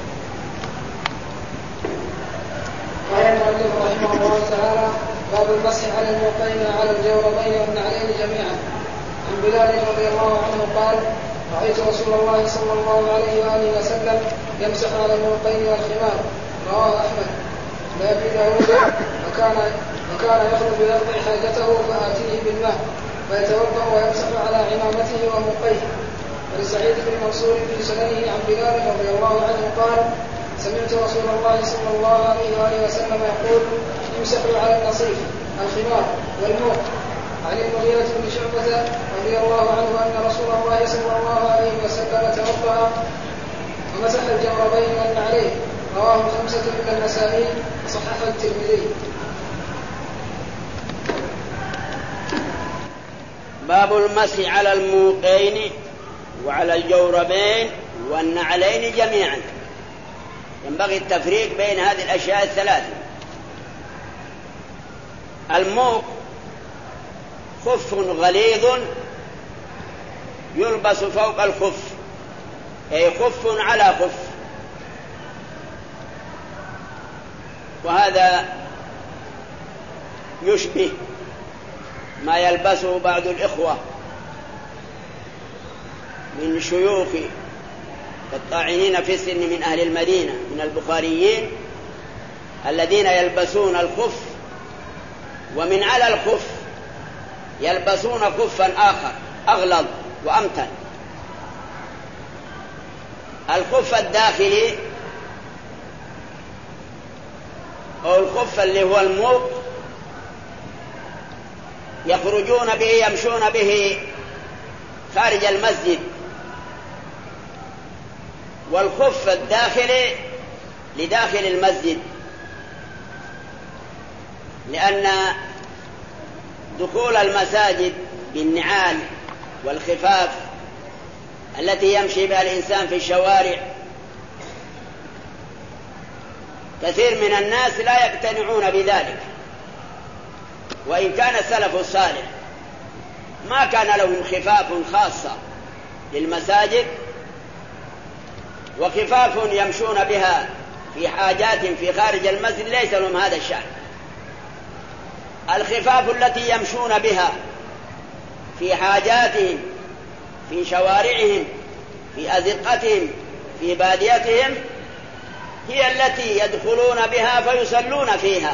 B: قال المؤلف رحمه الله تعالى: باب المسح على الموقين على الجوربين والنعلين جميعا. عن بلال رضي الله عنه قال: رأيت رسول الله صلى الله عليه وآله وسلم يمسح على الموقين والخمار. رواه أحمد. لأبي داود: وكان يخرج يقضي حاجته فآتيه بالماء فيتوضأ ويمسح على عمامته وموقيه. ولسعيد بن منصور في سننه عن بلال رضي الله عنه قال: سمعت رسول الله صلى الله عليه وآله وسلم يقول: يمسح على النصيف الخمار والموق. عن المغيرة بن شعبة رضي الله عنه أن رسول الله صلى الله عليه وسلم توضأ ومسح الجوربين والنعلين. رواه الخمسة إلا النسائي وصححه الترمذي.
A: باب المسح على الموقين وعلى الجوربين والنعلين جميعا. ينبغي التفريق بين هذه الأشياء الثلاثة. الموق خف غليظ يلبس فوق الخف، أي خف على خف، وهذا يشبه ما يلبسه بعض الإخوة من شيوخ الطاعنين في السن من أهل المدينة من البخاريين الذين يلبسون الخف ومن على الخف يلبسون خفا آخر أغلظ وأمتن. الخف الداخلي أو الخف اللي هو الموق يخرجون به يمشون به خارج المسجد، والخف الداخلي لداخل المسجد، لأن دخول المساجد بالنعال والخفاف التي يمشي بها الإنسان في الشوارع كثير من الناس لا يقتنعون بذلك، وإن كان السلف الصالح ما كان لهم خفاف خاصة للمساجد وخفاف يمشون بها في حاجات في خارج المسجد، ليس لهم هذا الشأن. الخفاف التي يمشون بها في حاجاتهم في شوارعهم في أزقتهم في باديتهم هي التي يدخلون بها فيصلون فيها.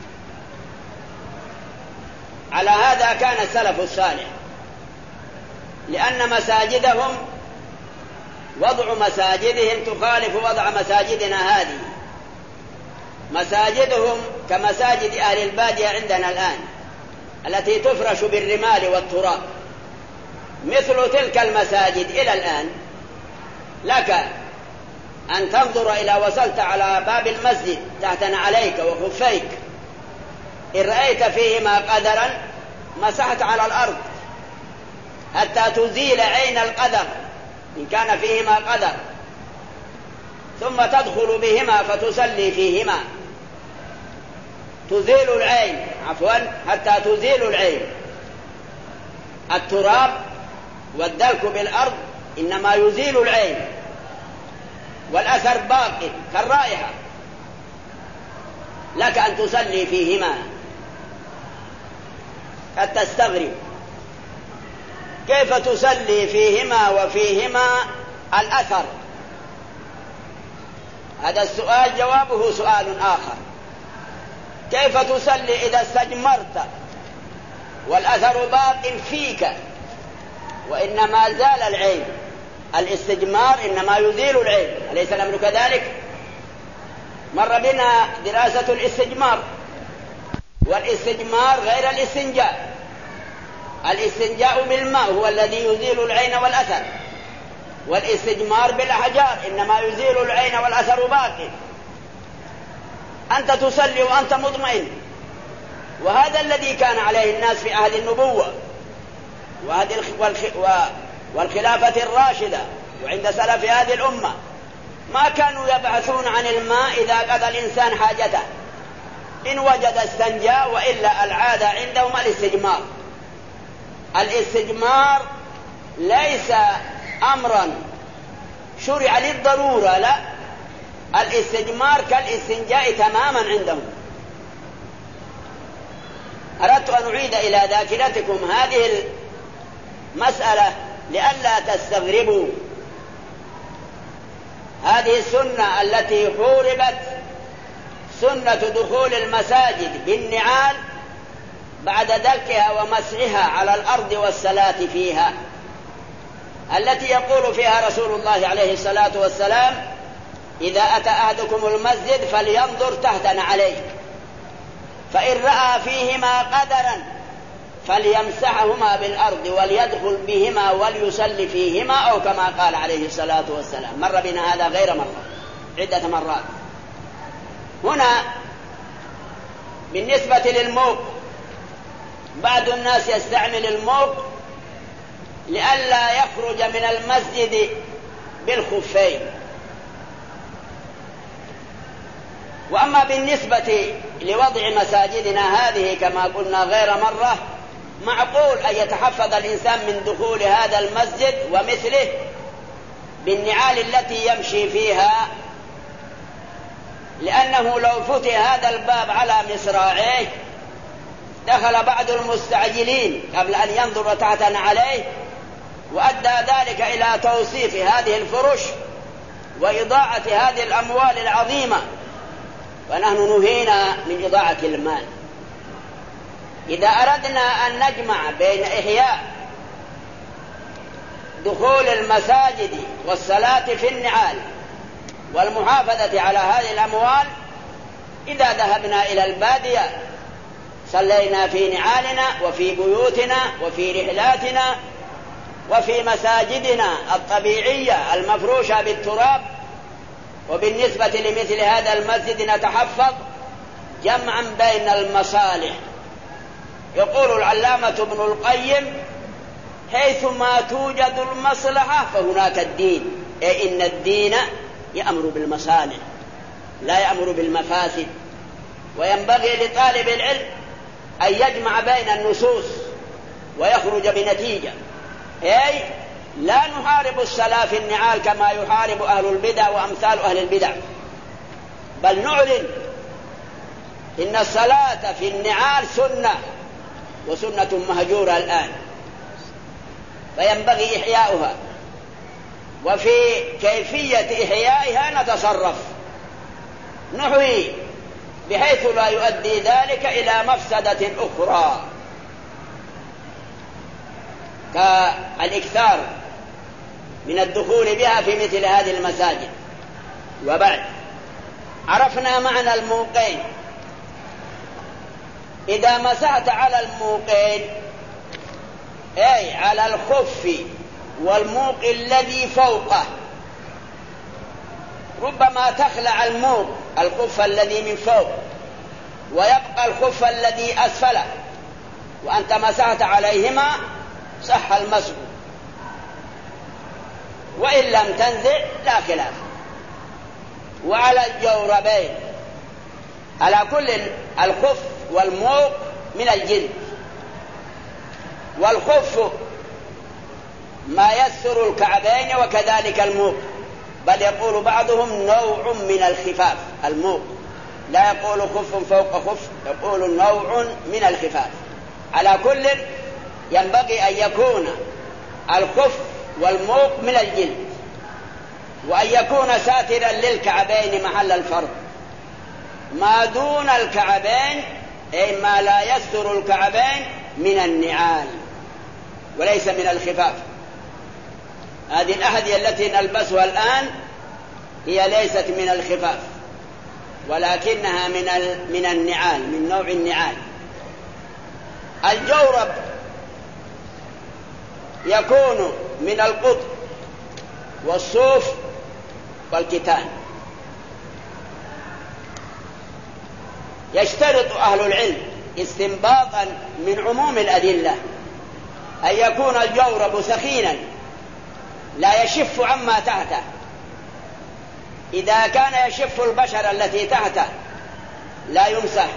A: على هذا كان السلف الصالح، لأن مساجدهم وضع مساجدهم تخالف وضع مساجدنا هذه. مساجدهم كمساجد أهل البادية عندنا الآن التي تفرش بالرمال والتراب، مثل تلك المساجد إلى الآن لك أن تنظر إلى وصلت على باب المسجد تحت نعليك وخفيك، إن رأيت فيهما قدرا مسحت على الأرض حتى تزيل عين القدر إن كان فيهما قدر، ثم تدخل بهما فتصلي فيهما، تزيل العين حتى تزيل العين. التراب والدلك بالأرض إنما يزيل العين، والأثر باقي كالرائحة، لك أن تصلي فيهما. قد تستغرب كيف تصلي فيهما وفيهما الأثر؟ هذا السؤال جوابه سؤال آخر. كيف تصلي إذا استجمرت والأثر باق فيك وإنما زال العين؟ الاستجمار إنما يزيل العين، أليس الأمر كذلك؟ مر بنا دراسة الاستجمار، والاستجمار غير الاستنجاء. الاستنجاء بالماء هو الذي يزيل العين والأثر، والاستجمار بالأحجار إنما يزيل العين والأثر باقي. أنت تصلي وأنت مطمئن، وهذا الذي كان عليه الناس في عهد النبوة والخلافة الراشدة وعند سلف هذه الأمة. ما كانوا يبحثون عن الماء إذا قضى الإنسان حاجته، إن وجد استنجاء، وإلا العادة عندهم الاستجمار. الاستجمار ليس أمرا شرع للضرورة، لا، الاستجمار كالاستنجاء تماما عندهم. أردت أن أعيد إلى ذاكرتكم هذه المسألة لئلا تستغربوا. هذه السنة التي حوربت، سنة دخول المساجد بالنعال بعد دلكها ومسحها على الأرض والصلاة فيها، التي يقول فيها رسول الله عليه الصلاة والسلام: إذا أتى أحدكم المسجد فلينظر تحت نعليه، فإن رأى فيهما قدرا فليمسحهما بالأرض وليدخل بهما وليصلي فيهما، أو كما قال عليه الصلاة والسلام. مر بنا هذا غير مرة، عدة مرات. هنا بالنسبة للموق، بعض الناس يستعمل الموق لئلا يخرج من المسجد بالخفين، وأما بالنسبة لوضع مساجدنا هذه كما قلنا غير مرة، معقول أن يتحفظ الإنسان من دخول هذا المسجد ومثله بالنعال التي يمشي فيها، لأنه لو فتح هذا الباب على مصراعيه دخل بعض المستعجلين قبل أن ينظر تحت عليه، وأدى ذلك إلى توصيف هذه الفرش وإضاعة هذه الأموال العظيمة. ونحن نهينا من إضاعة المال. إذا أردنا أن نجمع بين إحياء دخول المساجد والصلاة في النعال والمحافظة على هذه الأموال، إذا ذهبنا إلى البادية صلينا في نعالنا وفي بيوتنا وفي رحلاتنا وفي مساجدنا الطبيعية المفروشة بالتراب. وبالنسبة لمثل هذا المسجد نتحفظ جمعا بين المصالح. يقول العلامة ابن القيم: حيثما توجد المصلحة فهناك الدين، أي إن الدين يأمر بالمصالح لا يأمر بالمفاسد. وينبغي لطالب العلم أن يجمع بين النصوص ويخرج بنتيجة، أي لا نحارب الصلاة في النعال كما يحارب أهل البدع وأمثال أهل البدع، بل نعلن إن الصلاة في النعال سنة وسنة مهجورة الآن، فينبغي إحياؤها. وفي كيفية إحيائها نتصرف، نحيي بحيث لا يؤدي ذلك إلى مفسدة أخرى كالإكثار من الدخول بها في مثل هذه المساجد. وبعد عرفنا معنى الموقين. إذا مسحت على الموقين أي على الخف والموق الذي فوقه، ربما تخلع الموق الخف الذي من فوق ويبقى الخف الذي أسفله، وأنت مسحت عليهما صح المسح، وإن لم تنزع لا خلاف. وعلى الجوربين، على كل الخف والموق من الجلد، والخف ما يستر الكعبين وكذلك الموق، بل يقول بعضهم نوع من الخفاف. الموق لا يقول خف فوق خف، يقول نوع من الخفاف. على كل ينبغي أن يكون الخف والموق من الجلد، وأن يكون ساترا للكعبين محل الفرض. ما دون الكعبين أي ما لا يستر الكعبين من النعال وليس من الخفاف. هذه الأحذية التي نلبسها الآن هي ليست من الخفاف، ولكنها من النعال، من نوع النعال. الجورب يكون من القطن والصوف والكتان. يشترط أهل العلم استنباطا من عموم الأدلة أن يكون الجورب سخينا لا يشف عما تحته. إذا كان يشف البشرة التي تحته لا يمسح،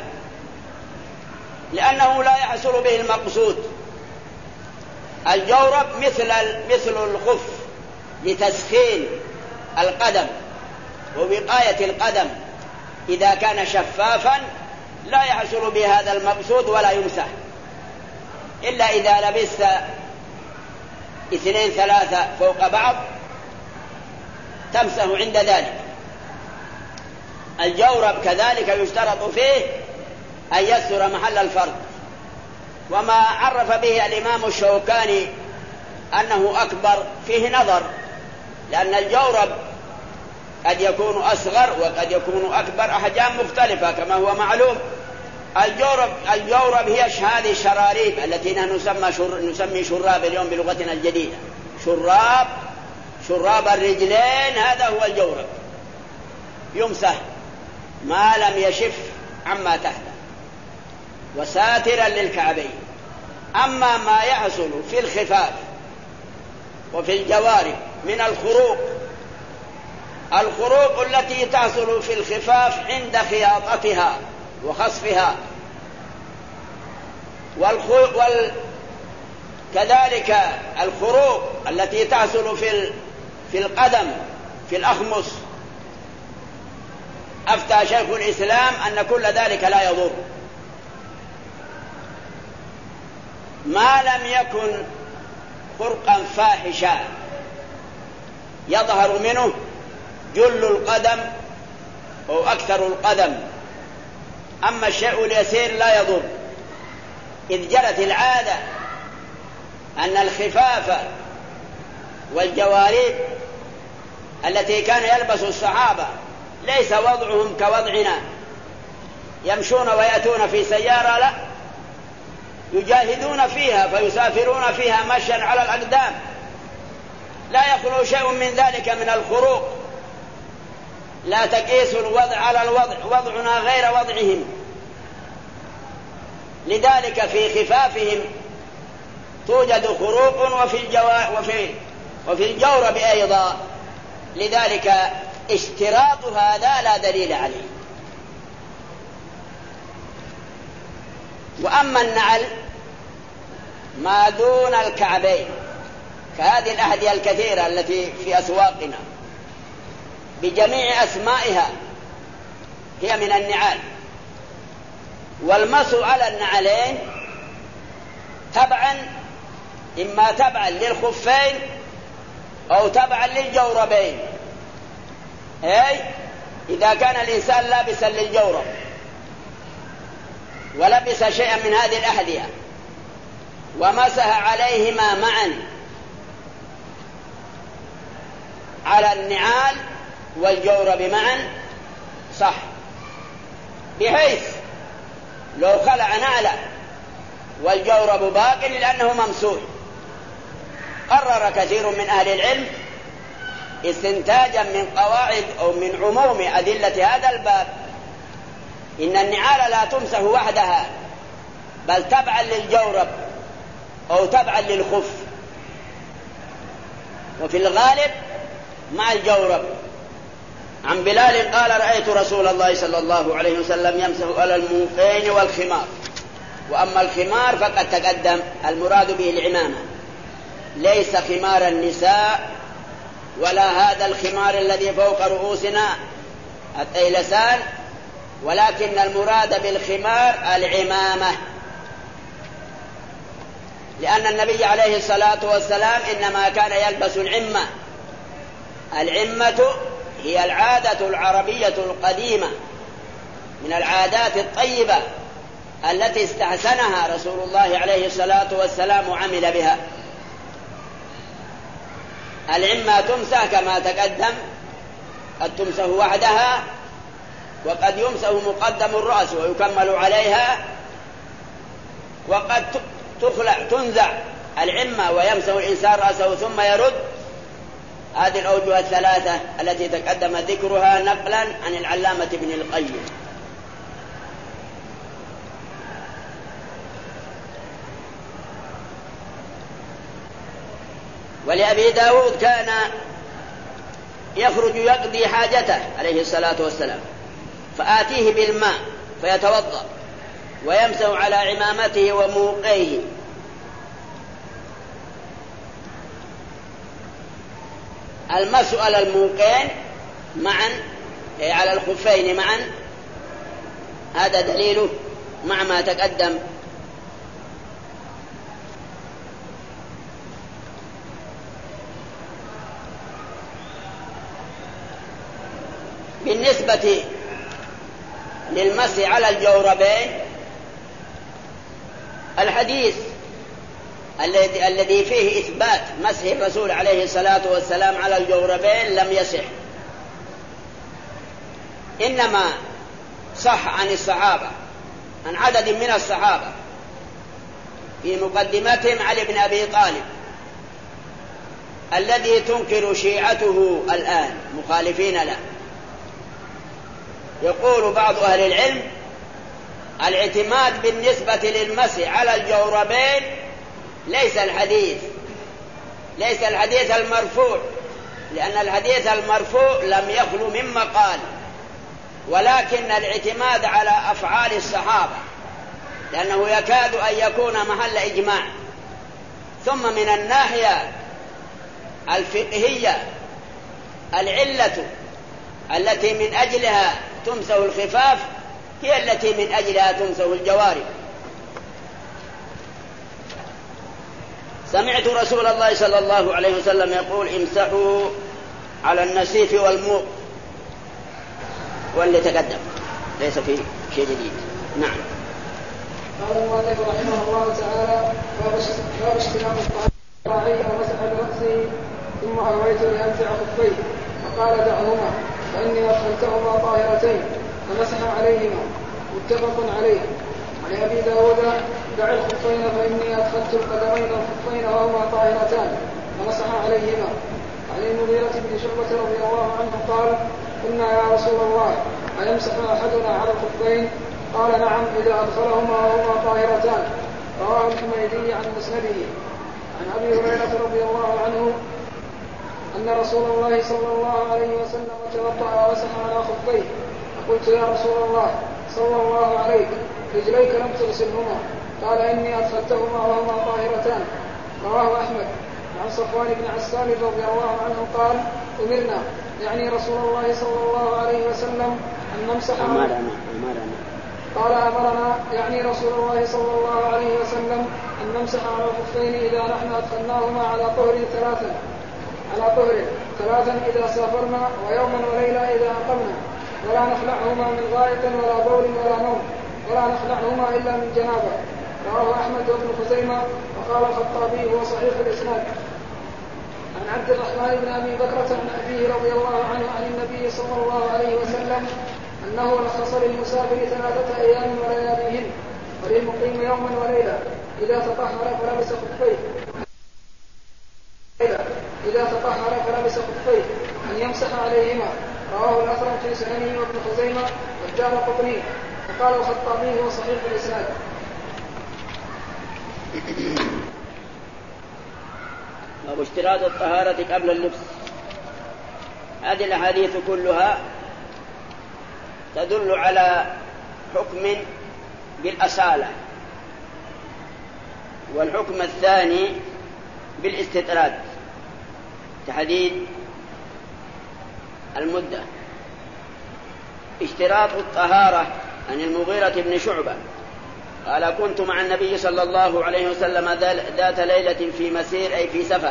A: لأنه لا يحصل به المقصود. الجورب مثل الخف لتسخين القدم ووقاية القدم، إذا كان شفافا لا يحصل به هذا المقصود ولا يمسح، إلا إذا لبست 2 3 فوق بعض تمسح عند ذلك. الجورب كذلك يشترط فيه أن يستر محل الفرض. وما عرف به الإمام الشوكاني أنه أكبر فيه نظر، لأن الجورب قد يكون أصغر وقد يكون أكبر، أحجام مختلفة كما هو معلوم. الجورب هي هذه الشراريب التي نحن نسمي شراب اليوم بلغتنا الجديدة، شراب الرجلين، هذا هو الجورب، يمسح ما لم يشف عما تحته وساترا للكعبين. أما ما يحصل في الخفاف وفي الجوارب من الخروق الخروق التي تحصل في الخفاف عند خياطتها وخصفها، كذلك الخروق التي تحصل في القدم في الأخمص. أفتى شيخ الإسلام أن كل ذلك لا يضر ما لم يكن خرقا فاحشا يظهر منه جل القدم أو أكثر القدم. أما الشيء اليسير لا يضر، إذ جرت العادة أن الخفاف والجوارب التي كان يلبس الصحابة ليس وضعهم كوضعنا، يمشون ويأتون في سيارة، لا، يجاهدون فيها فيسافرون فيها مشيا على الأقدام، لا يخلو شيء من ذلك من الخروق. لا تقيس الوضع على الوضع، وضعنا غير وضعهم. لذلك في خفافهم توجد خروق وفي الجورب أيضا. لذلك اشتراط هذا لا دليل عليه. وأما النعل ما دون الكعبين كهذه الأحذية الكثيرة التي في أسواقنا بجميع أسمائها هي من النعال، والمس على النعلين إما تبعا للخفين أو تبعا للجوربين. أي إذا كان الإنسان لابسا للجورب ولبس شيئا من هذه الأحذية ومسح عليهما معا على النعال والجورب معا صح، بحيث لو خلع نعله والجورب باق لأنه ممسوح. قرر كثير من أهل العلم استنتاجا من قواعد أو من عموم أدلة هذا الباب إن النعال لا تمسح وحدها بل تبعا للجورب أو تبعا للخف، وفي الغالب مع الجورب. عن بلال قال رأيت رسول الله صلى الله عليه وسلم يمسح على الموقين والخمار. وأما الخمار فقد تقدم المراد به العمامة، ليس خمار النساء ولا هذا الخمار الذي فوق رؤوسنا الطيلسان، ولكن المراد بالخمار العمامة، لأن النبي عليه الصلاة والسلام إنما كان يلبس العمة. العمة هي العادة العربية القديمة من العادات الطيبة التي استحسنها رسول الله عليه الصلاة والسلام وعمل بها. العمة تمسح كما تقدم، قد تمسح وحدها وقد يمسح مقدم الرأس ويكمل عليها، وقد تنزع العمة ويمسح الإنسان رأسه ثم يرد. هذه الأوجه الثلاثة التي تقدم ذكرها نقلا عن العلامة ابن القيم. ولأبي داود كان يخرج يقضي حاجته عليه الصلاة والسلام فآتيه بالماء فيتوضأ ويمسح على عمامته وموقيه. المس على الموقين معا على الخفين معا هذا دليله مع ما تقدم. بالنسبة للمسح على الجوربين الحديث الذي فيه إثبات مسح الرسول عليه الصلاة والسلام على الجوربين لم يصح، إنما صح عن الصحابة، عن عدد من الصحابة، في مقدمتهم علي بن أبي طالب الذي تنكر شيعته الآن مخالفين له. يقول بعض أهل العلم الاعتماد بالنسبة للمسح على الجوربين ليس الحديث المرفوع لأن الحديث المرفوع لم يخلو من مقال، ولكن الاعتماد على أفعال الصحابة، لأنه يكاد أن يكون محل إجماع. ثم من الناحية الفقهية العلة التي من أجلها تمسح الخفاف هي التي من أجلها تمسح الجوارب. سمعت رسول الله صلى الله عليه وسلم يقول: امسحوا على النسيف والموق، واللي تقدم ليس فيه شيء جديد. نعم.
B: قال المؤلف رحمه الله تعالى: باب اشتراك الطاعي ومسح برأسه ثم أهويت لأنزع خفيه فقال: دعهما فإني أدخلتهما طاهرتين فمسح عليهما. متفق عليه. عن أبي داود: دع الخفين فإني أدخلت القدمين والخفين وهما طاهرتان فمسح عليهما. عن المغيرة بن شعبة رضي الله عنه قال: قلنا يا رسول الله أيمسح أحدنا على الخفين؟ قال: نعم إذا أدخلهما وهما طاهرتان. رواه الحميدي عن مسنده. عن أبي هريرة رضي الله عنه أن رسول الله صلى الله عليه وسلم توضأ ومسح على خفيه، فقلت: يا رسول الله صلى الله عليك رجليك لم تغسلهما؟ قال: إني أدخلتهما وهما طاهرتان. رواه أحمد. عن صفوان بن عسال رضي الله عنه قال: أمرنا يعني رسول الله صلى الله عليه وسلم أن نمسح قال: أمرنا يعني رسول الله صلى الله عليه وسلم أن نمسح على الخفين إذا نحن أدخلناهما على طهر ثلاثا إذا سافرنا، ويوما وليلة إذا أقمنا، ولا نخلعهما من غائط ولا بول ولا نوم، ولا نخلعهما إلا من جنابة. رواه أحمد وابن خزيمة. وقال الخطابي: هو صحيح الإسناد. عن عبد الرحمن بن أبي بكرة عن أبيه رضي الله عنه عن النبي صلى الله عليه وسلم أنه رخص للمسافر 3 أيام ولياليهن، وللمقيم يوما وليلة إذا تطهر فلبس خفيه أن يمسح عليهما. رواه الأثرم في سننه وابن خزيمة والدارقطني. وقال الخطابي: هو صحيح الإسناد.
A: باب اشتراط الطهارة قبل اللبس. هذه الأحاديث كلها تدل على حكم بالأصالة، والحكم الثاني بالاستطراد، تحديد المدة. اشتراط الطهارة عن المغيرة بن شعبة قال: كنت مع النبي صلى الله عليه وسلم ذات ليلة في مسير أي في سفر،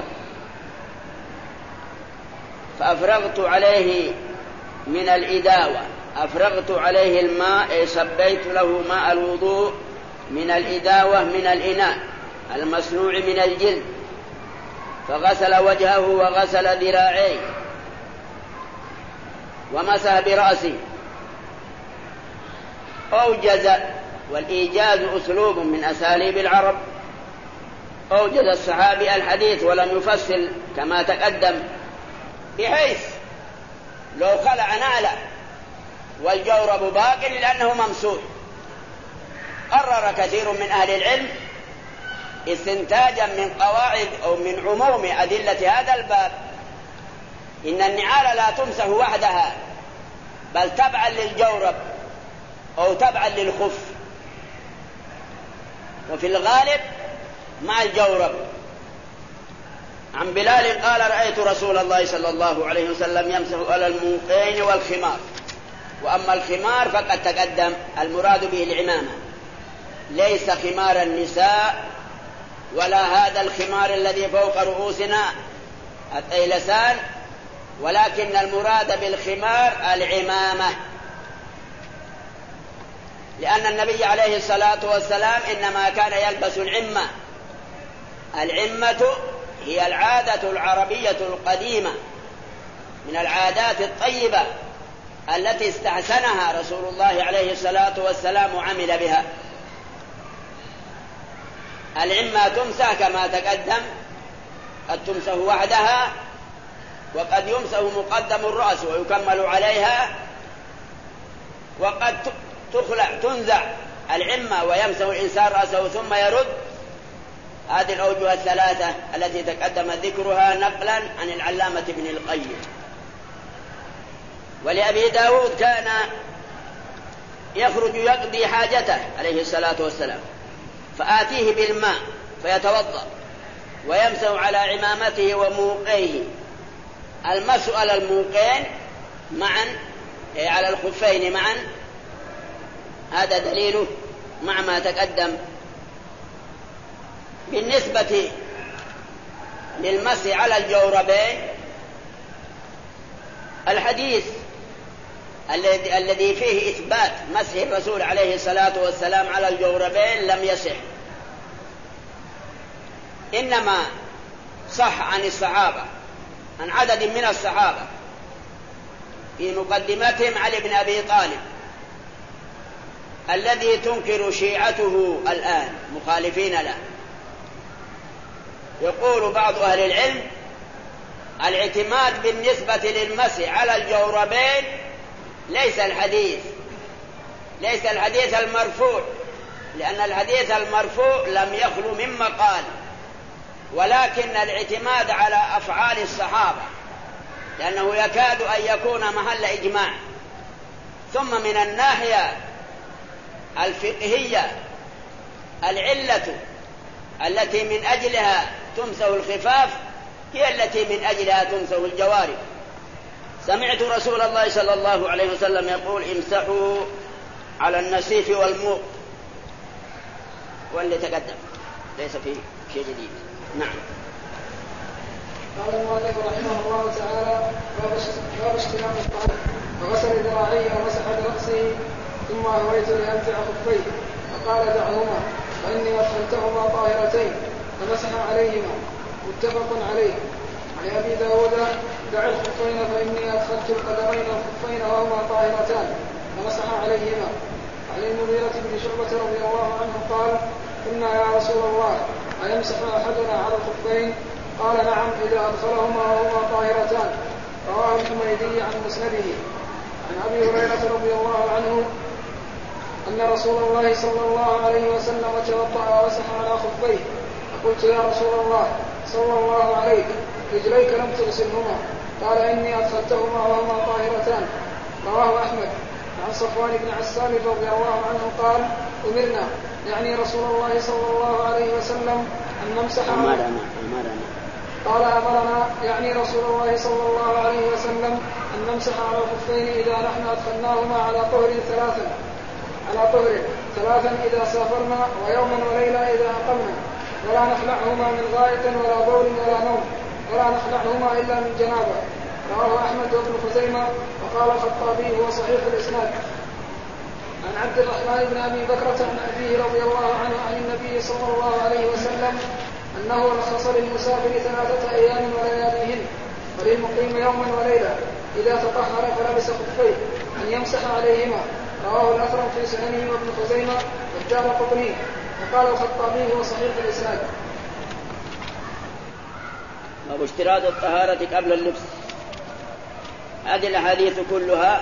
A: فأفرغت عليه من الإداوة، أفرغت عليه الماء أي صبيت له ماء الوضوء من الإداوة من الإناء المصنوع من الجلد، فغسل وجهه وغسل ذراعيه ومسح برأسه. أوجز، والإيجاز أسلوب من أساليب العرب، أوجز الصحابي الحديث ولم يفصل كما تقدم، بحيث لو خلع نعله والجورب باق لأنه ممسوح. قرر كثير من أهل العلم استنتاجا من قواعد أو من عموم أدلة هذا الباب إن النعال لا تمسح وحدها، بل تبعا للجورب أو تبعا للخف، وفي الغالب مع الجورب. عن بلال قال: رأيت رسول الله صلى الله عليه وسلم يمسح على الموقين والخمار. وأما الخمار فقد تقدم المراد به العمامة، ليس خمار النساء ولا هذا الخمار الذي فوق رؤوسنا الطيلسان، ولكن المراد بالخمار العمامة، لأن النبي عليه الصلاة والسلام إنما كان يلبس العمة. العمة هي العادة العربية القديمة من العادات الطيبة التي استحسنها رسول الله عليه الصلاة والسلام وعمل بها. العمة تمسح كما تقدم، قد تمسح وحدها، وقد يمسح مقدم الرأس ويكمل عليها، وقد تنزع العمة ويمسح الإنسان رأسه ثم يرد، هذه الأوجه الثلاثة التي تقدم ذكرها نقلا عن العلامة ابن القيم. ولأبي داود كان يخرج يقضي حاجته عليه الصلاة والسلام، فآتيه بالماء فيتوضأ ويمسح على عمامته وموقيه. المسح على الموقين معا على الخفين معا، هذا دليله مع ما تقدم. بالنسبة للمسح على الجوربين، الحديث الذي فيه إثبات مسح الرسول عليه الصلاة والسلام على الجوربين لم يصح، إنما صح عن الصحابة، عن عدد من الصحابة، في مقدمتهم علي بن أبي طالب الذي تنكر شيعته الآن مخالفين له. يقول بعض أهل العلم الاعتماد بالنسبة للمسح على الجوربين ليس الحديث المرفوع، لأن الحديث المرفوع لم يخلو من مقال، ولكن الاعتماد على أفعال الصحابة، لأنه يكاد أن يكون محل إجماع. ثم من الناحية الفقهية العلة التي من أجلها تمسح الخفاف هي التي من أجلها تمسح الجوارب. سمعت رسول الله صلى الله عليه وسلم يقول: امسحوا على النسيف والموق، واللي تقدم ليس فيه شيء جديد. نعم.
B: قال المؤلف رحمه الله تعالى: باب اشتراك الطعام وغسل ذراعيه ومسح برأسه ثم أهويت لأنزع خفيه فقال: دعهما فإني أدخلتهما طاهرتين فمسح عليهما. متفق عليه. عن أبي داود: دع الخفين فإني أدخلت القدمين الخفين وهما طاهرتان فمسح عليهما. عن المغيرة بن شعبة رضي الله عنه قال: قلنا يا رسول الله أيمسح أحدنا على الخفين؟ قال: نعم إذا أدخلهما وهما طاهرتان. رواه الحميدي عن مسنده. عن أبي هريرة رضي الله عنه أن رسول الله صلى الله عليه وسلم توضأ ومسح على خفيه، فقلت: يا رسول الله صلى الله عليك رجليك لم تغسلهما؟ قال: إني أدخلتهما وهما طاهرتان. رواه أحمد. عن صفوان بن عسال رضي الله عنه قال: أمرنا، يعني رسول الله صلى الله عليه وسلم، أن نمسح قال: أمرنا، يعني رسول الله صلى الله عليه وسلم، أن نمسح على الخفين إذا نحن أدخلناهما على طهر ثلاثا إذا سافرنا، ويوما وليلة إذا أقمنا، ولا نخلعهما من غائط ولا بول ولا نوم، ولا نخلعهما إلا من جنابة. رواه أحمد وابن خزيمة. وقال الخطابي: هو صحيح الإسناد. عن عبد الرحمن بن أبي بكرة عن أبيه رضي الله عنه عن النبي صلى الله عليه وسلم أنه رخص للمسافر 3 أيام ولياليهن، وللمقيم يوما وليلة إذا تطهر فلبس خفيه أن يمسح عليهما. رواه الأثرم في سننه وابن خزيمة والدارقطني. وقال الخطابي: هو صحيح الإسناد.
A: باب اشتراط الطهارة قبل اللبس. هذه الأحاديث كلها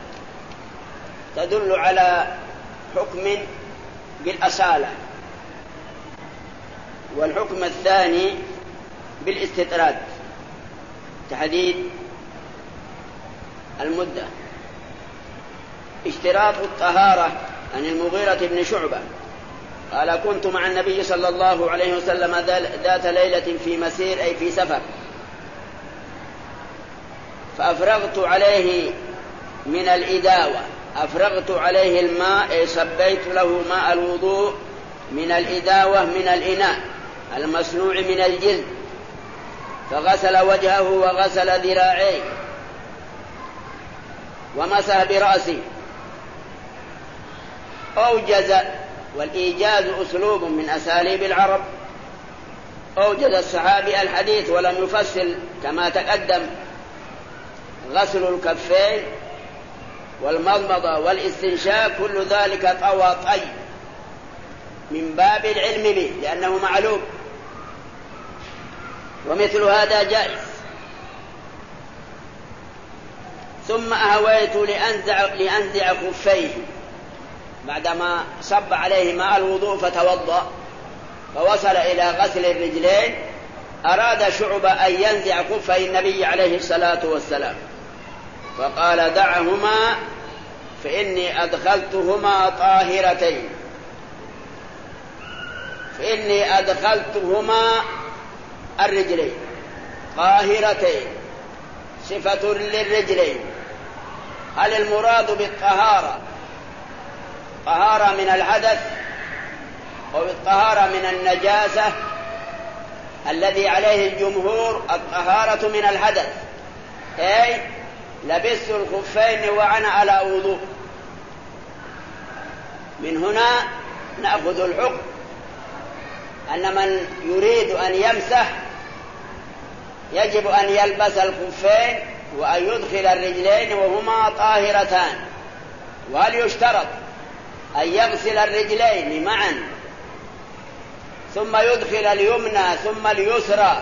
A: تدل على حكم بالأصالة، والحكم الثاني بالاستطراد، تحديد المدة. اشتراط الطهارة عن المغيرة بن شعبة قال: كنت مع النبي صلى الله عليه وسلم ذات ليلة في مسير، أي في سفر، فأفرغت عليه من الإداوة، أفرغت عليه الماء، أي صبيت له ماء الوضوء من الإداوة من الإناء المصنوع من الجلد، فغسل وجهه وغسل ذراعيه ومسح برأسه. أوجز، والإيجاز أسلوب من أساليب العرب، أوجز الصحابي الحديث ولم يفصل كما تقدم. غسل الكفين والمضمضة والاستنشاق كل ذلك طوى طي من باب العلم به، لأنه معلوم، ومثل هذا جائز. ثم أهويت لأنزع خفيه، بعدما صب عليه ماء الوضوء فتوضأ، فوصل إلى غسل الرجلين أراد شعبة أن ينزع خفي النبي عليه الصلاة والسلام، فقال دعهما فإني أدخلتهما طاهرتين، فإني أدخلتهما الرجلين طاهرتين، صفة للرجلين. هل المراد بالطهارة طهارة من الحدث أو بالطهارة من النجاسة؟ الذي عليه الجمهور الطهارة من الحدث، أي لبست الخفين وأنا على وضوء. من هنا نأخذ الحكم أن من يريد أن يمسح يجب أن يلبس الخفين وأن يدخل الرجلين وهما طاهرتان. وهل يشترط أن يغسل الرجلين معا ثم يدخل اليمنى ثم اليسرى؟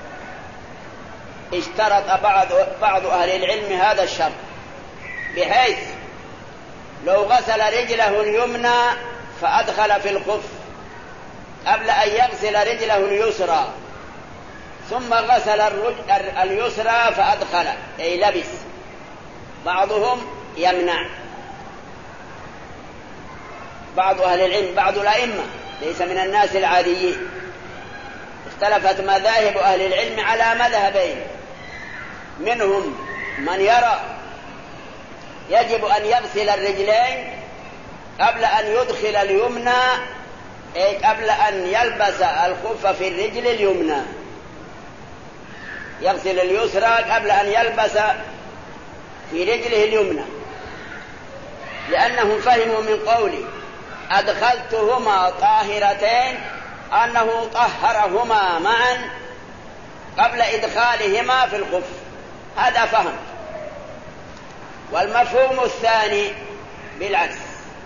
A: اشترط بعض أهل العلم هذا الشرط، بحيث لو غسل رجله اليمنى فأدخل في الخف قبل أن يغسل رجله اليسرى ثم غسل اليسرى فأدخل أي لبس، بعضهم يمنع. بعض أهل العلم بعض الأئمة ليس من الناس العاديين، اختلفت مذاهب أهل العلم على مذهبين، منهم من يرى يجب أن يغسل الرجلين قبل أن يدخل اليمنى، أي قبل أن يلبس الخف في الرجل اليمنى، يغسل اليسرى قبل أن يلبس في رجله اليمنى، لأنهم فهموا من قولي أدخلتهما طاهرتين أنه طهرهما معا قبل إدخالهما في الخف، هذا فهم. والمفهوم الثاني بالعكس،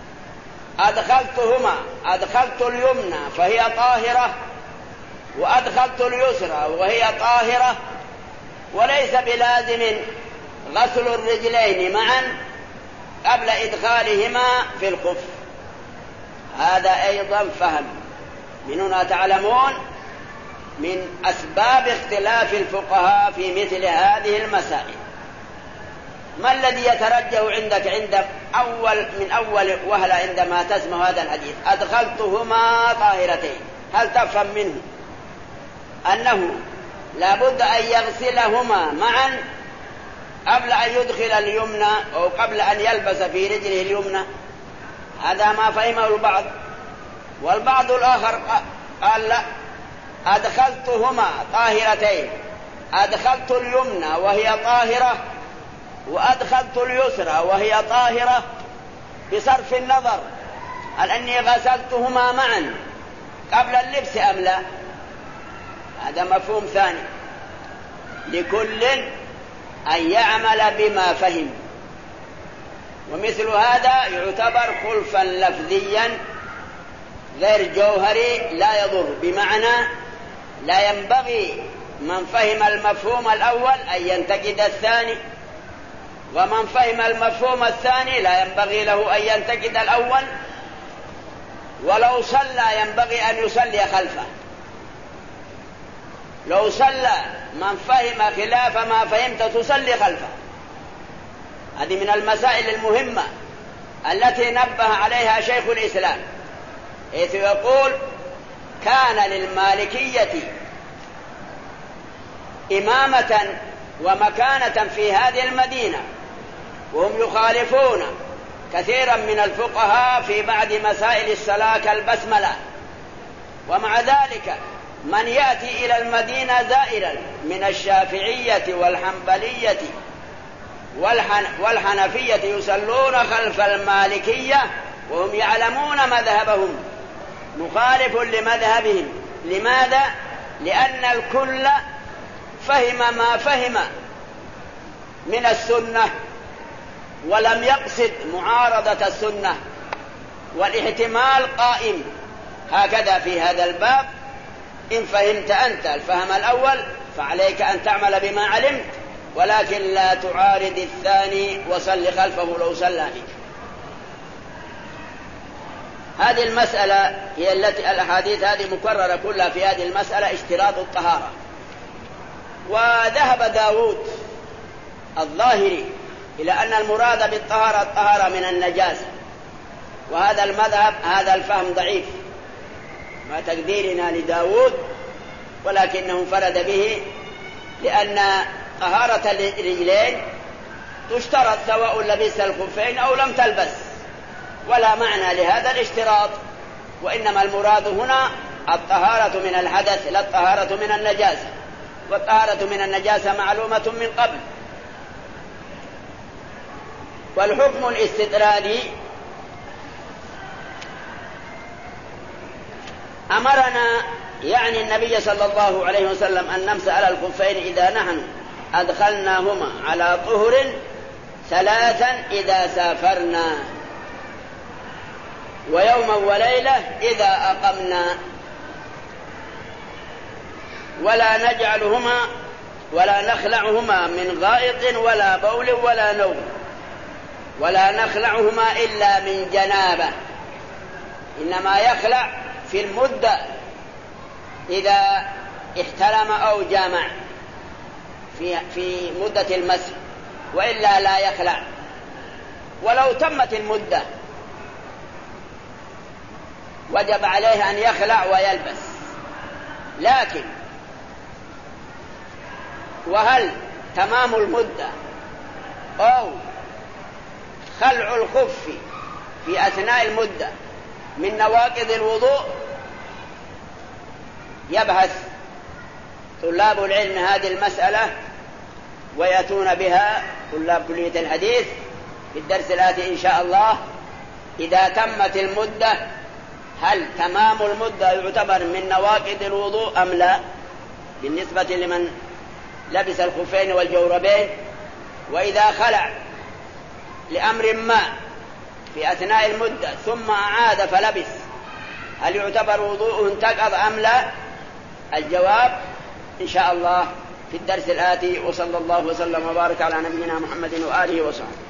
A: أدخلت اليمنى فهي طاهرة وأدخلت اليسرى وهي طاهرة، وليس بلازم غسل الرجلين معا قبل إدخالهما في الخف، هذا أيضا فهم. من هنا تعلمون من أسباب اختلاف الفقهاء في مثل هذه المسائل. ما الذي يترجح عندك من أول وهلة عندما تسمع هذا الحديث أدخلتهما طاهرتين؟ هل تفهم منه أنه لا بد أن يغسلهما معا قبل أن يدخل اليمنى أو قبل أن يلبس في رجله اليمنى؟ هذا ما فهمه البعض. والبعض الآخر قال لا، أدخلتهما طاهرتين، أدخلت اليمنى وهي طاهرة وأدخلت اليسرى وهي طاهرة، بصرف النظر هل أني غسلتهما معا قبل اللبس أم لا. هذا مفهوم ثاني، لكل أن يعمل بما فهم. ومثل هذا يعتبر خلفا لفظيا غير جوهري لا يضر، بمعنى لا ينبغي من فهم المفهوم الأول أن ينتقد الثاني، ومن فهم المفهوم الثاني لا ينبغي له أن ينتقد الأول. ولو صلى ينبغي أن يصلي خلفه، لو صلى من فهم خلاف ما فهمت تصلي خلفه. هذه من المسائل المهمة التي نبه عليها شيخ الإسلام، حيث يقول كان للمالكية إمامة ومكانة في هذه المدينة، وهم يخالفون كثيرا من الفقهاء في بعض مسائل الصلاة كالبسملة. ومع ذلك من يأتي إلى المدينة زائرا من الشافعية والحنبلية والحنفية يصلون خلف المالكية وهم يعلمون مذهبهم مخالف لمذهبهم. لماذا؟ لأن الكل فهم ما فهم من السنة ولم يقصد معارضة السنة، والاحتمال قائم. هكذا في هذا الباب إن فهمت أنت الفهم الأول فعليك أن تعمل بما علمت، ولكن لا تعارض الثاني وصل خلفه لو صلى بك. هذه المسألة هي التي الأحاديث هذه مكررة كلها في هذه المسألة اشتراط الطهارة. وذهب داود الظاهري إلى أن المراد بالطهارة الطهارة من النجاسة، وهذا المذهب هذا الفهم ضعيف مع تقديرنا لداود، ولكنه انفرد به لأن طهارة الرجلين تشترط سواء لبس الخفين أو لم تلبس، ولا معنى لهذا الاشتراط، وإنما المراد هنا الطهارة من الحدث لا الطهارة من النجاسة، والطهارة من النجاسة معلومة من قبل. والحكم الاستطرادي أمرنا يعني النبي صلى الله عليه وسلم أن نمسح على الخفين إذا نحن أدخلناهما على طهر 3 إذا سافرنا، ويوما وليلة إذا أقمنا، ولا نخلعهما من غائط ولا بول ولا نوم، ولا نخلعهما إلا من جنابة، إنما يخلع في المدة إذا احتلم أو جامع في مدة المسح، وإلا لا يخلع. ولو تمت المدة وجب عليه أن يخلع ويلبس، لكن وهل تمام المدة أو خلع الخف في أثناء المدة من نواقض الوضوء؟ يبحث طلاب العلم هذه المسألة ويأتون بها طلاب كلية الحديث في الدرس الآتي إن شاء الله. إذا تمت المدة هل تمام المدة يعتبر من نواقض الوضوء أم لا بالنسبة لمن لبس الخفين والجوربين؟ وإذا خلع لأمر ما في أثناء المدة ثم أعاد فلبس هل يعتبر وضوءه انتقض أم لا؟ الجواب إن شاء الله في الدرس الآتي. وصلى الله وسلم وبارك على نبينا محمد وآله وصحبه.